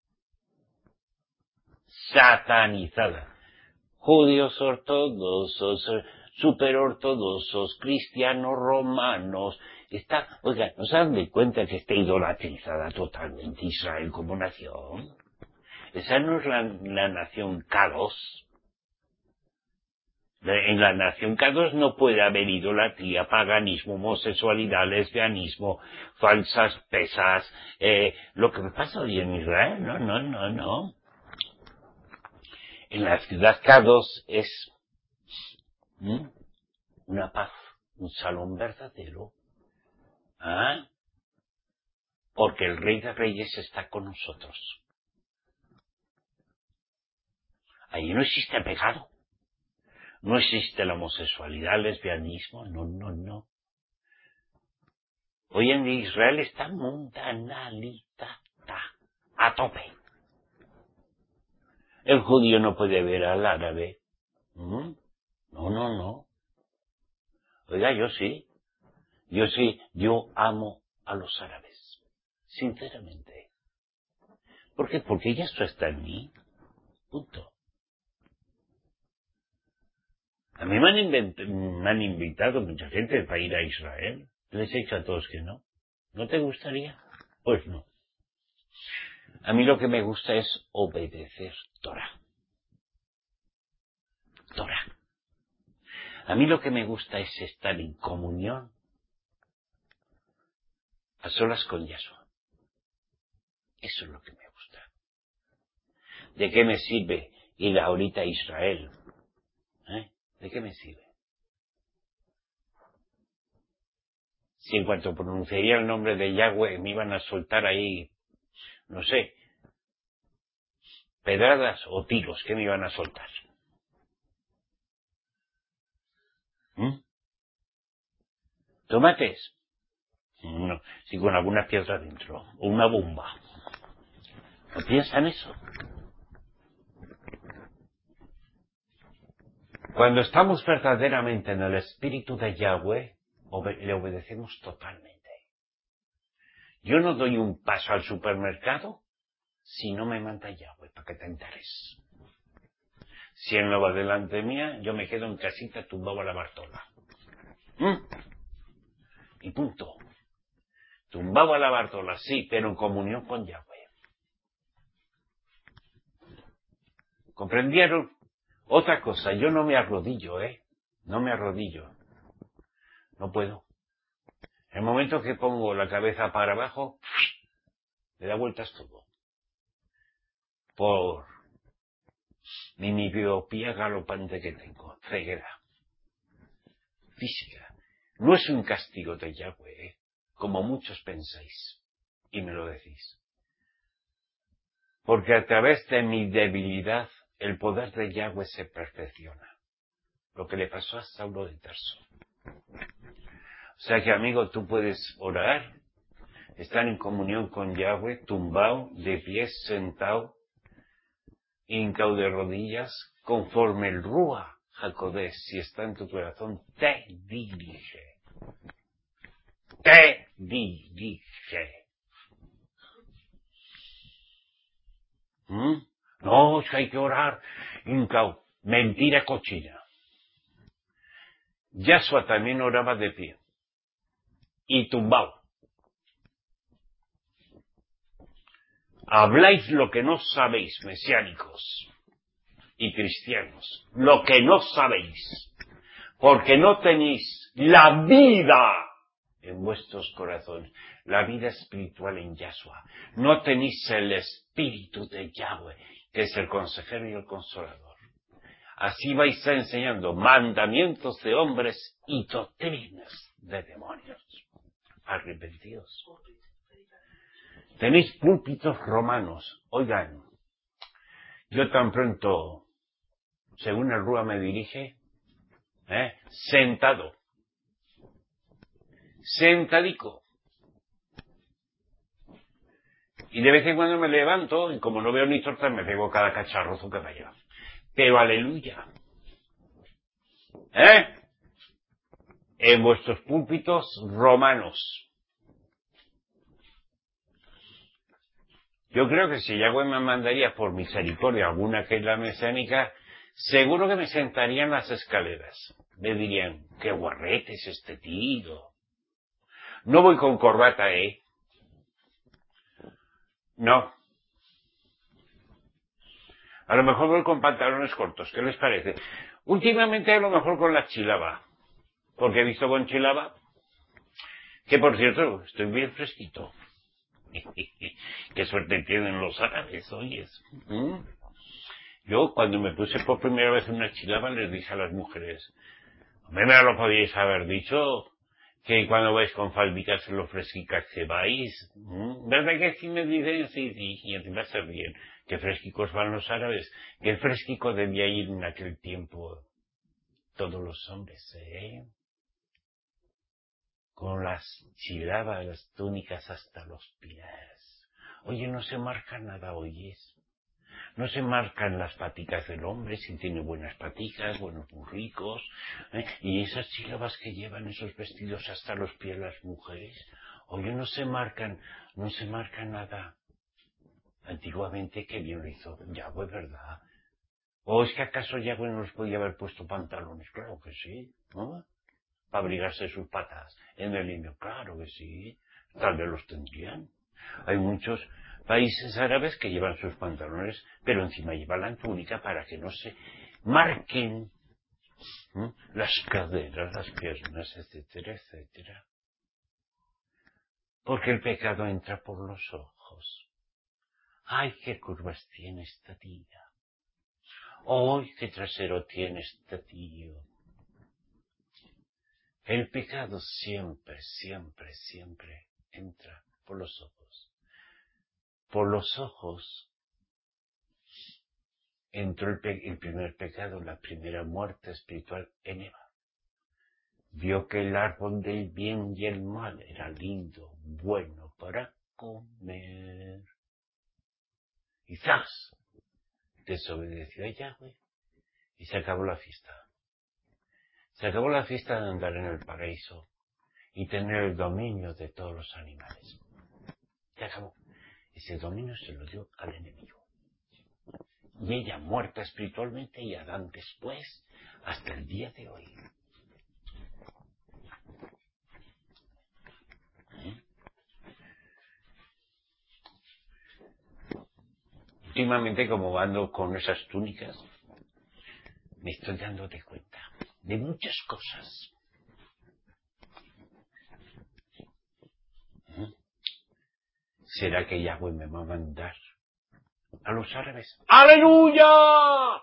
A: Judíos ortodoxos, superortodoxos, cristianos romanos, oiga, ¿no se dan de cuenta que está idolatrizada totalmente Israel como nación? Esa no es la nación K2. En la nación K2 no puede haber idolatría, paganismo, homosexualidad, lesbianismo, falsas pesas, lo que pasa hoy en Israel, no. En la ciudad K2 es una paz, un salón verdadero. Porque el Rey de Reyes está con nosotros. Allí no existe pecado. No existe la homosexualidad, el lesbianismo, no. Hoy en día Israel está mundanalizada, a tope. El judío no puede ver al árabe. No. Oiga, yo sí, yo amo a los árabes, sinceramente. ¿Por qué? Porque Yahshua está en mí, punto. A mí me han invitado mucha gente para ir a Israel. Les he dicho a todos que no. ¿No te gustaría? Pues no. A mí lo que me gusta es obedecer Torah. A mí lo que me gusta es estar en comunión a solas con Yahshua. Eso es lo que me gusta. ¿De qué me sirve ir ahorita a Israel? ¿De qué me sirve? Si en cuanto pronunciaría el nombre de Yahweh me iban a soltar ahí, no sé, pedradas o tiros, ¿qué me iban a soltar? ¿Tomates? No, si con alguna piedra dentro, o una bomba. ¿No piensan eso? Cuando estamos verdaderamente en el espíritu de Yahweh, le obedecemos totalmente. Yo no doy un paso al supermercado si no me manda Yahweh, para que te enteres. Si él no va delante mía, yo me quedo en casita tumbado a la Bartola. Y punto. Tumbado a la Bartola, sí, pero en comunión con Yahweh. ¿Comprendieron? Otra cosa, yo no me arrodillo, No me arrodillo. No puedo. En el momento que pongo la cabeza para abajo, le da vueltas todo. Por mi miopía galopante que tengo, ceguera física. No es un castigo de Yahweh, como muchos pensáis, y me lo decís. Porque a través de mi debilidad, el poder de Yahweh se perfecciona. Lo que le pasó a Saulo de Tarso. O sea que, amigo, tú puedes orar, estar en comunión con Yahweh, tumbado, de pies, sentado, hincado de rodillas, conforme el Rúa Jacodés, si está en tu corazón, te dirige. Te dirige. No, es que hay que orar hincado. Mentira cochina. Yahshua también oraba de pie. Y tumbado. Habláis lo que no sabéis, mesiánicos y cristianos. Lo que no sabéis. Porque no tenéis la vida en vuestros corazones. La vida espiritual en Yahshua. No tenéis el espíritu de Yahweh, que es el consejero y el consolador. Así vais enseñando mandamientos de hombres y doctrinas de demonios. Arrepentidos. Tenéis púlpitos romanos. Oigan, yo tan pronto, según el Rúa me dirige, sentado. Sentadico. Y de vez en cuando me levanto, y como no veo ni tortas, me pego cada cacharrozo que vaya. Pero aleluya. En vuestros púlpitos romanos. Yo creo que si Yahweh me mandaría por misericordia alguna que es la mesiánica, seguro que me sentaría en las escaleras. Me dirían, qué guarrete es este tío. No voy con corbata, No. A lo mejor voy con pantalones cortos, ¿qué les parece? Últimamente a lo mejor con la chilaba, porque he visto con chilaba, que por cierto, estoy bien fresquito. Qué suerte tienen los árabes, oyes. Yo, cuando me puse por primera vez en una chilaba, les dije a las mujeres, me lo podíais haber dicho, que cuando vais con faldicas en lo fresquicas que vais, ¿verdad que sí me dicen? Sí, y encima se ríen. Qué fresquicos van los árabes. Qué fresquico debía ir en aquel tiempo todos los hombres, con las chilabas, las túnicas hasta los pies. Oye, no se marca nada, oyes. No se marcan las paticas del hombre si tiene buenas paticas, buenos burricos, y esas sílabas que llevan esos vestidos hasta los pies las mujeres, oye, no se marcan nada. Antiguamente, qué bien lo hizo Yahweh, ¿verdad? ¿O es que acaso Yahweh no les podía haber puesto pantalones? Claro que sí, ¿no? Para abrigarse sus patas en el invierno, claro que sí, tal vez los tendrían. Hay muchos países árabes que llevan sus pantalones, pero encima llevan la túnica para que no se marquen las caderas, las piernas, etcétera, etcétera. Porque el pecado entra por los ojos. ¡Ay, qué curvas tiene esta tía! ¡Ay, qué trasero tiene este tío! El pecado siempre, siempre, siempre entra por los ojos. Por los ojos entró el primer pecado, la primera muerte espiritual en Eva. Vio que el árbol del bien y el mal era lindo, bueno para comer. Y ¡zas! Desobedeció a Yahweh y se acabó la fiesta. Se acabó la fiesta de andar en el paraíso y tener el dominio de todos los animales. Se acabó. Ese dominio se lo dio al enemigo. Y ella muerta espiritualmente y Adán después, hasta el día de hoy. Últimamente, como ando con esas túnicas, me estoy dando de cuenta de muchas cosas. ¿Será que Yahweh me va a mandar a los árabes? ¡Aleluya!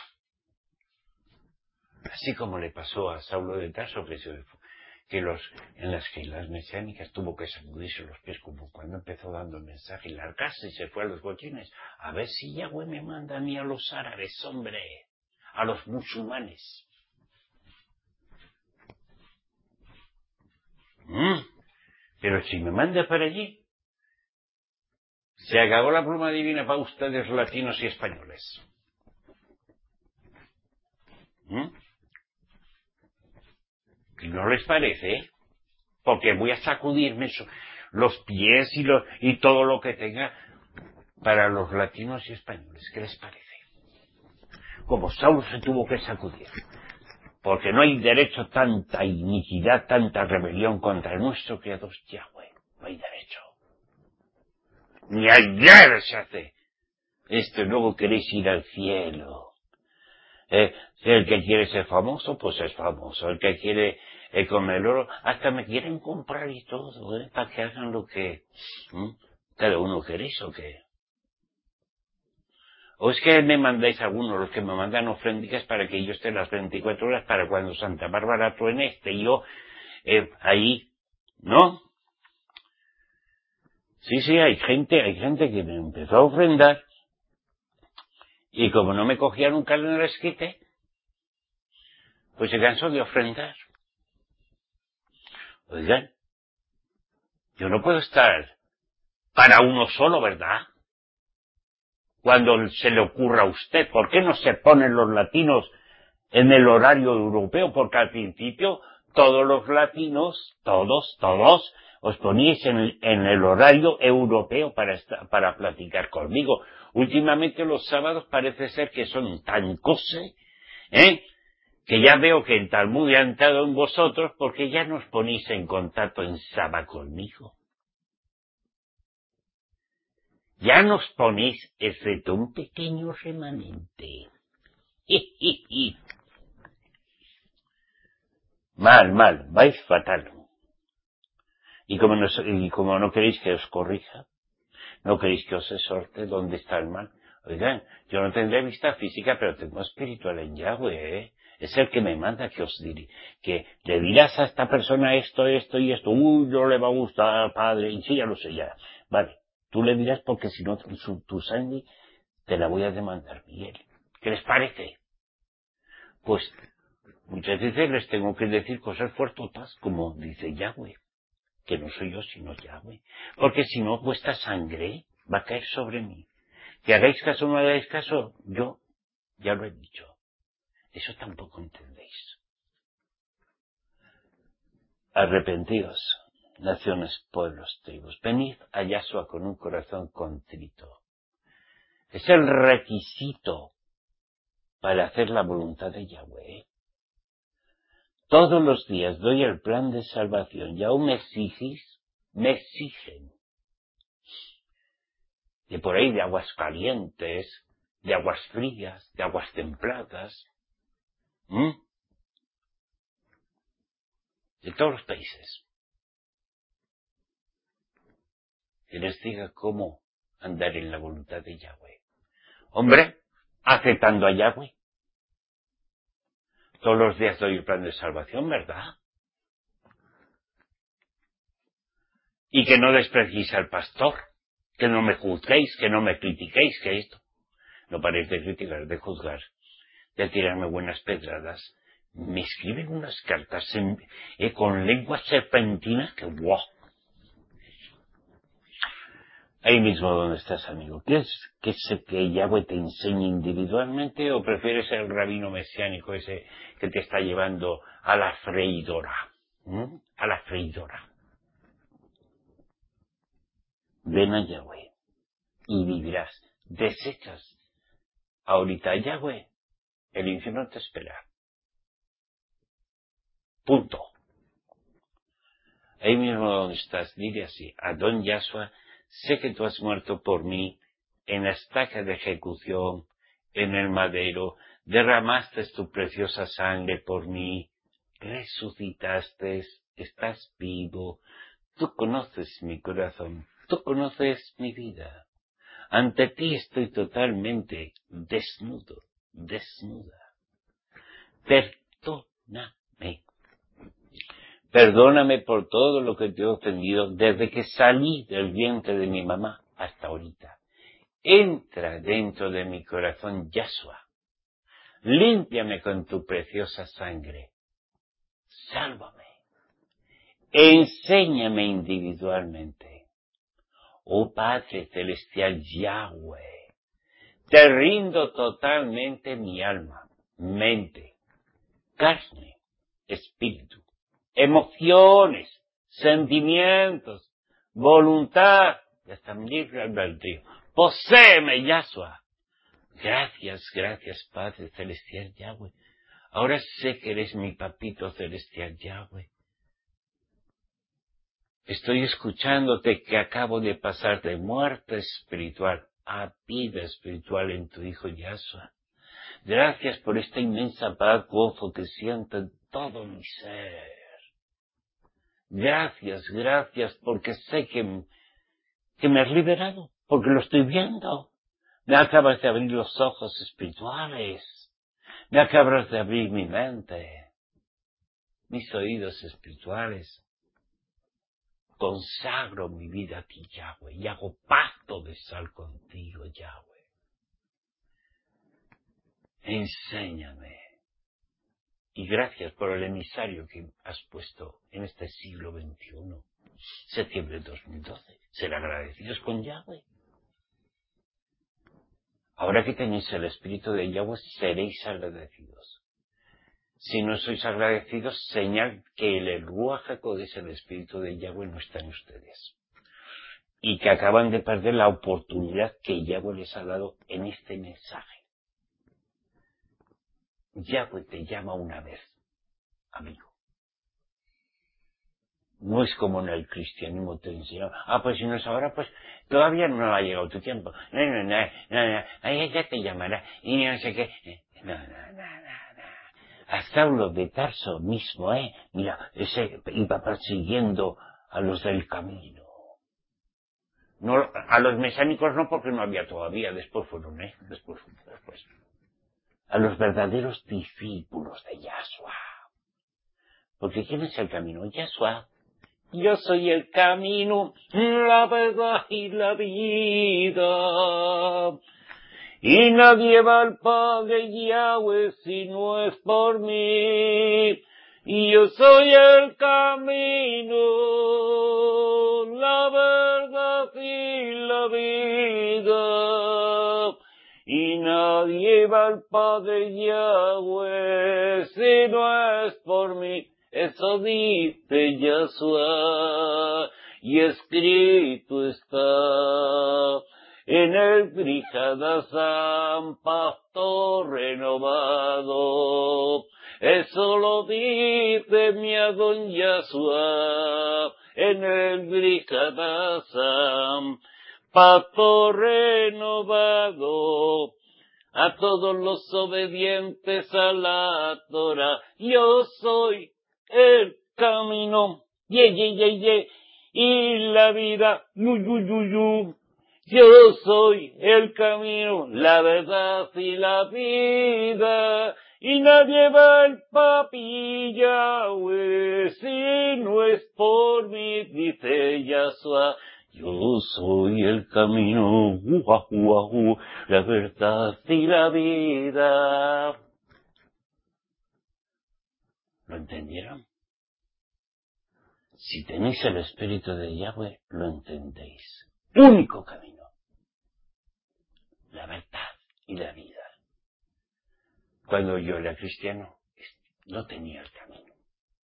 A: Así como le pasó a Saulo de Tarso, que en las filas mesiánicas tuvo que sacudirse los pies como cuando empezó dando el mensaje y largarse y se fue a los bollines. A ver si Yahweh me manda a mí a los árabes, hombre, a los musulmanes. Pero si me manda para allí, se acabó la pluma divina para ustedes latinos y españoles. ¿No les parece? Porque voy a sacudirme los pies y todo lo que tenga para los latinos y españoles. ¿Qué les parece? Como Saulo se tuvo que sacudir. Porque no hay derecho, tanta iniquidad, tanta rebelión contra nuestro Creador Yahweh. No hay derecho. Ni ayer se hace. Luego queréis ir al cielo. El que quiere ser famoso, pues es famoso. El que quiere comer oro, hasta me quieren comprar y todo, para que hagan lo que cada uno queréis o qué. O es que me mandáis algunos, los que me mandan ofrendas para que yo esté las 24 horas para cuando Santa Bárbara truene esté yo ahí, ¿no? Sí, hay gente que me empezó a ofrendar y como no me cogía nunca en el esquite, pues se cansó de ofrendar. Oigan, yo no puedo estar para uno solo, ¿verdad? Cuando se le ocurra a usted, ¿por qué no se ponen los latinos en el horario europeo? Porque al principio todos los latinos, todos, os poníais en el horario europeo para platicar conmigo. Últimamente los sábados parece ser que son tan cose, que ya veo que el Talmud ha entrado en vosotros porque ya nos ponéis en contacto en sábado conmigo. Ya nos ponéis, excepto un pequeño remanente. Mal, vais fatal. Y como no queréis que os corrija, no queréis que os exhorte dónde está el mal. Oigan, yo no tendré vista física, pero tengo espiritual en Yahweh, Es el que me manda que le dirás a esta persona esto y esto. Uy, no le va a gustar, padre. Y sí, ya lo sé, ya. Vale. Tú le dirás porque si no, tu sangre te la voy a demandar, Miguel. ¿Qué les parece? Pues muchas veces les tengo que decir cosas fuertotas, como dice Yahweh, que no soy yo sino Yahweh. Porque si no, vuestra sangre va a caer sobre mí. Que hagáis caso o no hagáis caso, yo ya lo he dicho. Eso tampoco entendéis. Arrepentíos, naciones, pueblos, tribus. Venid a Yahshua con un corazón contrito. Es el requisito para hacer la voluntad de Yahweh. Todos los días doy el plan de salvación y aún me exigen. De por ahí de aguas calientes, de aguas frías, de aguas templadas. de todos los países, que les diga cómo andar en la voluntad de Yahweh. Hombre, aceptando a Yahweh. Todos los días doy el plan de salvación, ¿verdad? Y que no despreciéis al pastor, que no me juzguéis, que no me critiquéis, que esto. No paréis de criticar, de juzgar, de tirarme buenas pedradas. Me escriben unas cartas con lengua serpentina que ¡guau! Ahí mismo donde estás, amigo. ¿Quieres que Yahweh te enseñe individualmente o prefieres el rabino mesiánico ese que te está llevando a la freidora? A la freidora. Ven a Yahweh y vivirás. Desechas ahorita a Yahweh, el infierno te espera. Punto. Ahí mismo donde estás, dile así: Adón Yahshua, sé que tú has muerto por mí en la estaca de ejecución, en el madero, derramaste tu preciosa sangre por mí, resucitaste, estás vivo, tú conoces mi corazón, tú conoces mi vida. Ante ti estoy totalmente desnuda. Perdóname. Perdóname por todo lo que te he ofendido desde que salí del vientre de mi mamá hasta ahorita. Entra dentro de mi corazón, Yahshua. Límpiame con tu preciosa sangre. Sálvame. Enséñame individualmente. Oh Padre Celestial Yahweh, te rindo totalmente mi alma, mente, carne, espíritu, emociones, sentimientos, voluntad, y hasta mi libre albedrío. Poséeme, Yahshua. Gracias, Padre Celestial Yahweh. Ahora sé que eres mi papito celestial Yahweh. Estoy escuchándote que acabo de pasar de muerte espiritual a vida espiritual en tu Hijo Yahshua. Gracias por esta inmensa paz, gozo que siento en todo mi ser. Gracias, porque sé que me has liberado, porque lo estoy viendo. Me acabas de abrir los ojos espirituales. Me acabas de abrir mi mente, mis oídos espirituales. Consagro mi vida a ti, Yahweh, y hago pacto de sal contigo, Yahweh. Enséñame. Y gracias por el emisario que has puesto en este siglo XXI, septiembre de 2012. Ser agradecidos con Yahweh. Ahora que tenéis el Espíritu de Yahweh, seréis agradecidos. Si no sois agradecidos, señal que el Ruach HaKodesh, el Espíritu de Yahweh, no está en ustedes. Y que acaban de perder la oportunidad que Yahweh les ha dado en este mensaje. Yahweh te llama una vez, amigo. No es como en el cristianismo te enseña, pues si no es ahora, pues todavía no ha llegado tu tiempo. No, ya te llamará, y no sé qué. No. A Saulo de Tarso mismo, mira, ese iba persiguiendo a los del camino. No, a los mesánicos no, porque no había todavía, después fueron, después. A los verdaderos discípulos de Yahshua. Porque ¿quién es el camino? Yahshua. Yo soy el camino, la verdad y la vida. Y nadie va al Padre Yahweh si no es por mí. Y yo soy el camino, la verdad y la vida. Y nadie va al Padre Yahweh si no es por mí. Eso dice Yahshua, y escrito está en el Brihadazam, pastor renovado. Eso lo dice mi Adón Yahshua en el Brihadazam, pastor renovado. A todos los obedientes a la Torah, yo soy el camino, y la vida, Yo soy el camino, la verdad y la vida, y nadie va al papi Yahweh si no es por mí, dice Yahshua. Yo soy el camino, la verdad y la vida. ¿Lo entendieron? Si tenéis el Espíritu de Yahweh, lo entendéis. Único camino. La verdad y la vida. Cuando yo era cristiano, no tenía el camino.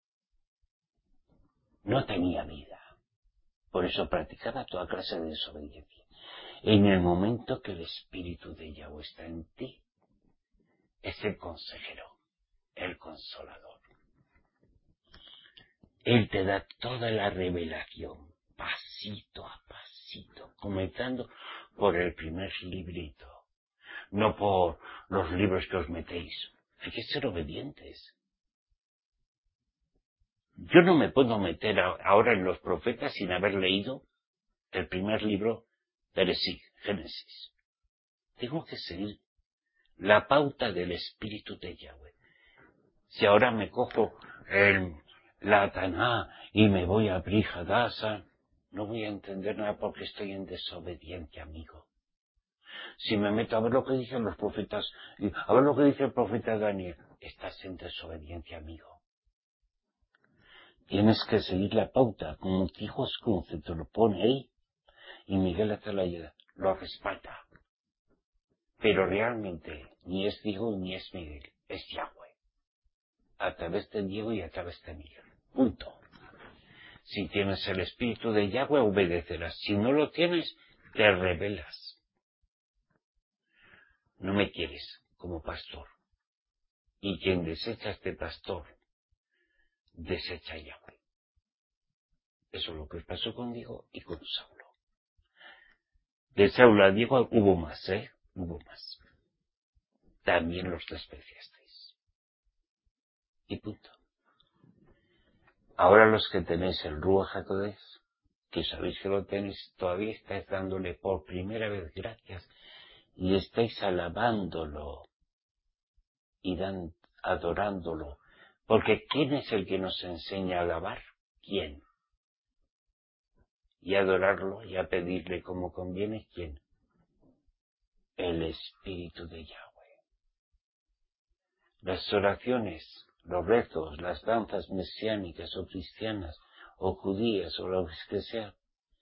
A: No tenía vida. Por eso practicaba toda clase de desobediencia. En el momento que el Espíritu de Yahweh está en ti, es el consejero, el consolador. Él te da toda la revelación, pasito a pasito, comenzando por el primer librito, no por los libros que os metéis. Hay que ser obedientes. Yo no me puedo meter ahora en los profetas sin haber leído el primer libro de Génesis. Tengo que seguir la pauta del Espíritu de Yahweh. Si ahora me cojo la Taná y me voy a Brit Hadasha, no voy a entender nada porque estoy en desobediencia, amigo. Si me meto a ver lo que dicen los profetas, a ver lo que dice el profeta Daniel, estás en desobediencia, amigo. Tienes que seguir la pauta, como Tijo Escunce te lo pone ahí, y Miguel Atalaya lo respalda. Pero realmente, ni es Diego ni es Miguel, es Yahweh. A través de Diego y a través de Miguel. Punto. Si tienes el Espíritu de Yahweh, obedecerás. Si no lo tienes, te rebelas. No me quieres como pastor. Y quien desecha a este pastor, desecha a Yahweh. Eso es lo que pasó con Diego y con Saulo. De Saulo a Diego hubo más, Hubo más. También los despreciasteis. Y punto. Ahora los que tenéis el Ruach HaKodesh, que sabéis que lo tenéis, todavía estáis dándole por primera vez gracias y estáis alabándolo y adorándolo. Porque ¿quién es el que nos enseña a alabar? ¿Quién? Y adorarlo y a pedirle como conviene, ¿quién? El Espíritu de Yahweh. Las oraciones, los rezos, las danzas mesiánicas o cristianas o judías o lo que sea,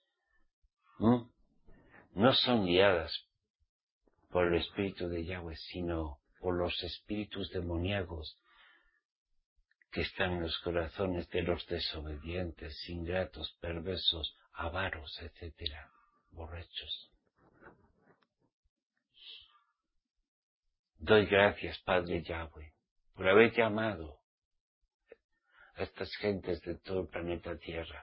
A: no son guiadas por el Espíritu de Yahweh, sino por los espíritus demoníacos que están en los corazones de los desobedientes, ingratos, perversos, avaros, etcétera, borrachos. Doy gracias, Padre Yahweh, por haber llamado a estas gentes de todo el planeta Tierra.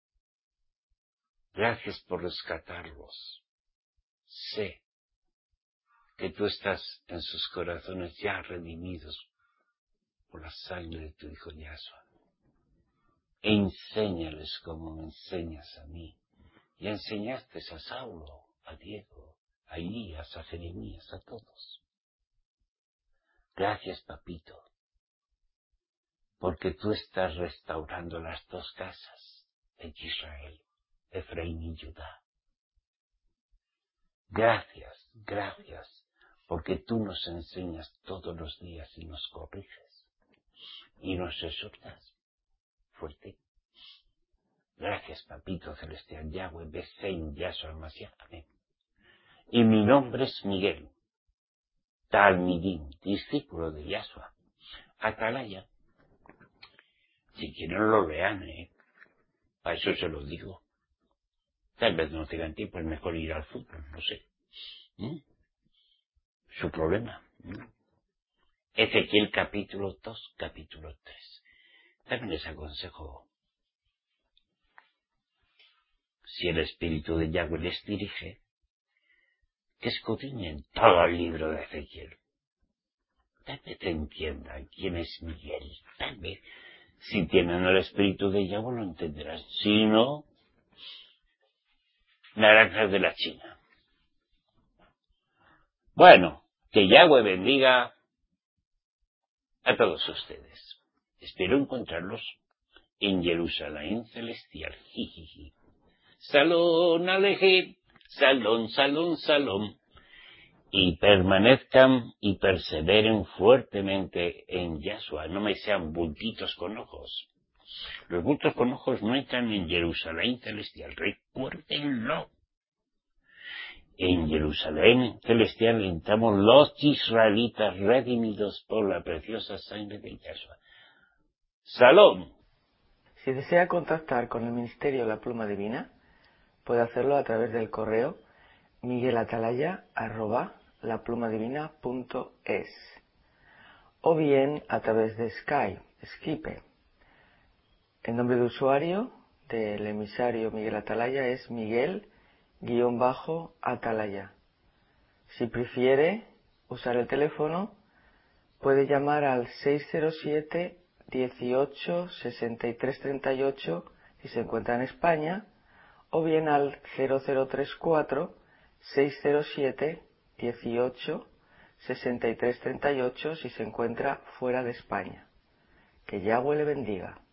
A: Gracias por rescatarlos. Sé que tú estás en sus corazones ya redimidos por la sangre de tu Hijo Yahshua. Enséñales como me enseñas a mí. Y enseñaste a Saulo, a Diego, a Elías, a Jeremías, a todos. Gracias, papito, porque tú estás restaurando las dos casas de Israel, Efraín y Judá. Gracias, porque tú nos enseñas todos los días y nos corriges y nos exhortas fuerte. Gracias, papito celestial Yahweh, Besein, Yahshua, Mashiach, amén. Y mi nombre es Miguel, Talmidim, discípulo de Yahshua, Atalaya. Si quieren lo lean, para eso se lo digo. Tal vez no tengan tiempo, es mejor ir al fútbol, no sé. Su problema. Ezequiel capítulo 2, capítulo 3. También les aconsejo, si el Espíritu de Yahweh les dirige, que escudriñen todo el libro de Ezequiel. Tal vez entiendan quién es Miguel. Tal vez Si tienen el espíritu de Yahweh lo entenderán. Si no, naranjas de la China. Bueno, que Yahweh bendiga a todos ustedes. Espero encontrarlos en Jerusalén celestial. Jijiji. Salón Alejem, salón, salón, salón. Y permanezcan y perseveren fuertemente en Yahshua. No me sean bultitos con ojos. Los bultos con ojos no entran en Jerusalén celestial. Recuérdenlo. En Jerusalén celestial entramos los israelitas redimidos por la preciosa sangre de Yahshua. Salón.
B: Si desea contactar con el Ministerio La Pluma Divina, puede hacerlo a través del correo miguelatalaya@laplumadivina.es o bien a través de Skype. El nombre de usuario del emisario Miguel Atalaya es Miguel-Atalaya. Si prefiere usar el teléfono, puede llamar al 607 18 63 38 si se encuentra en España, o bien al 0034 607 18 63 38 si se encuentra fuera de España. Que Yahweh le bendiga.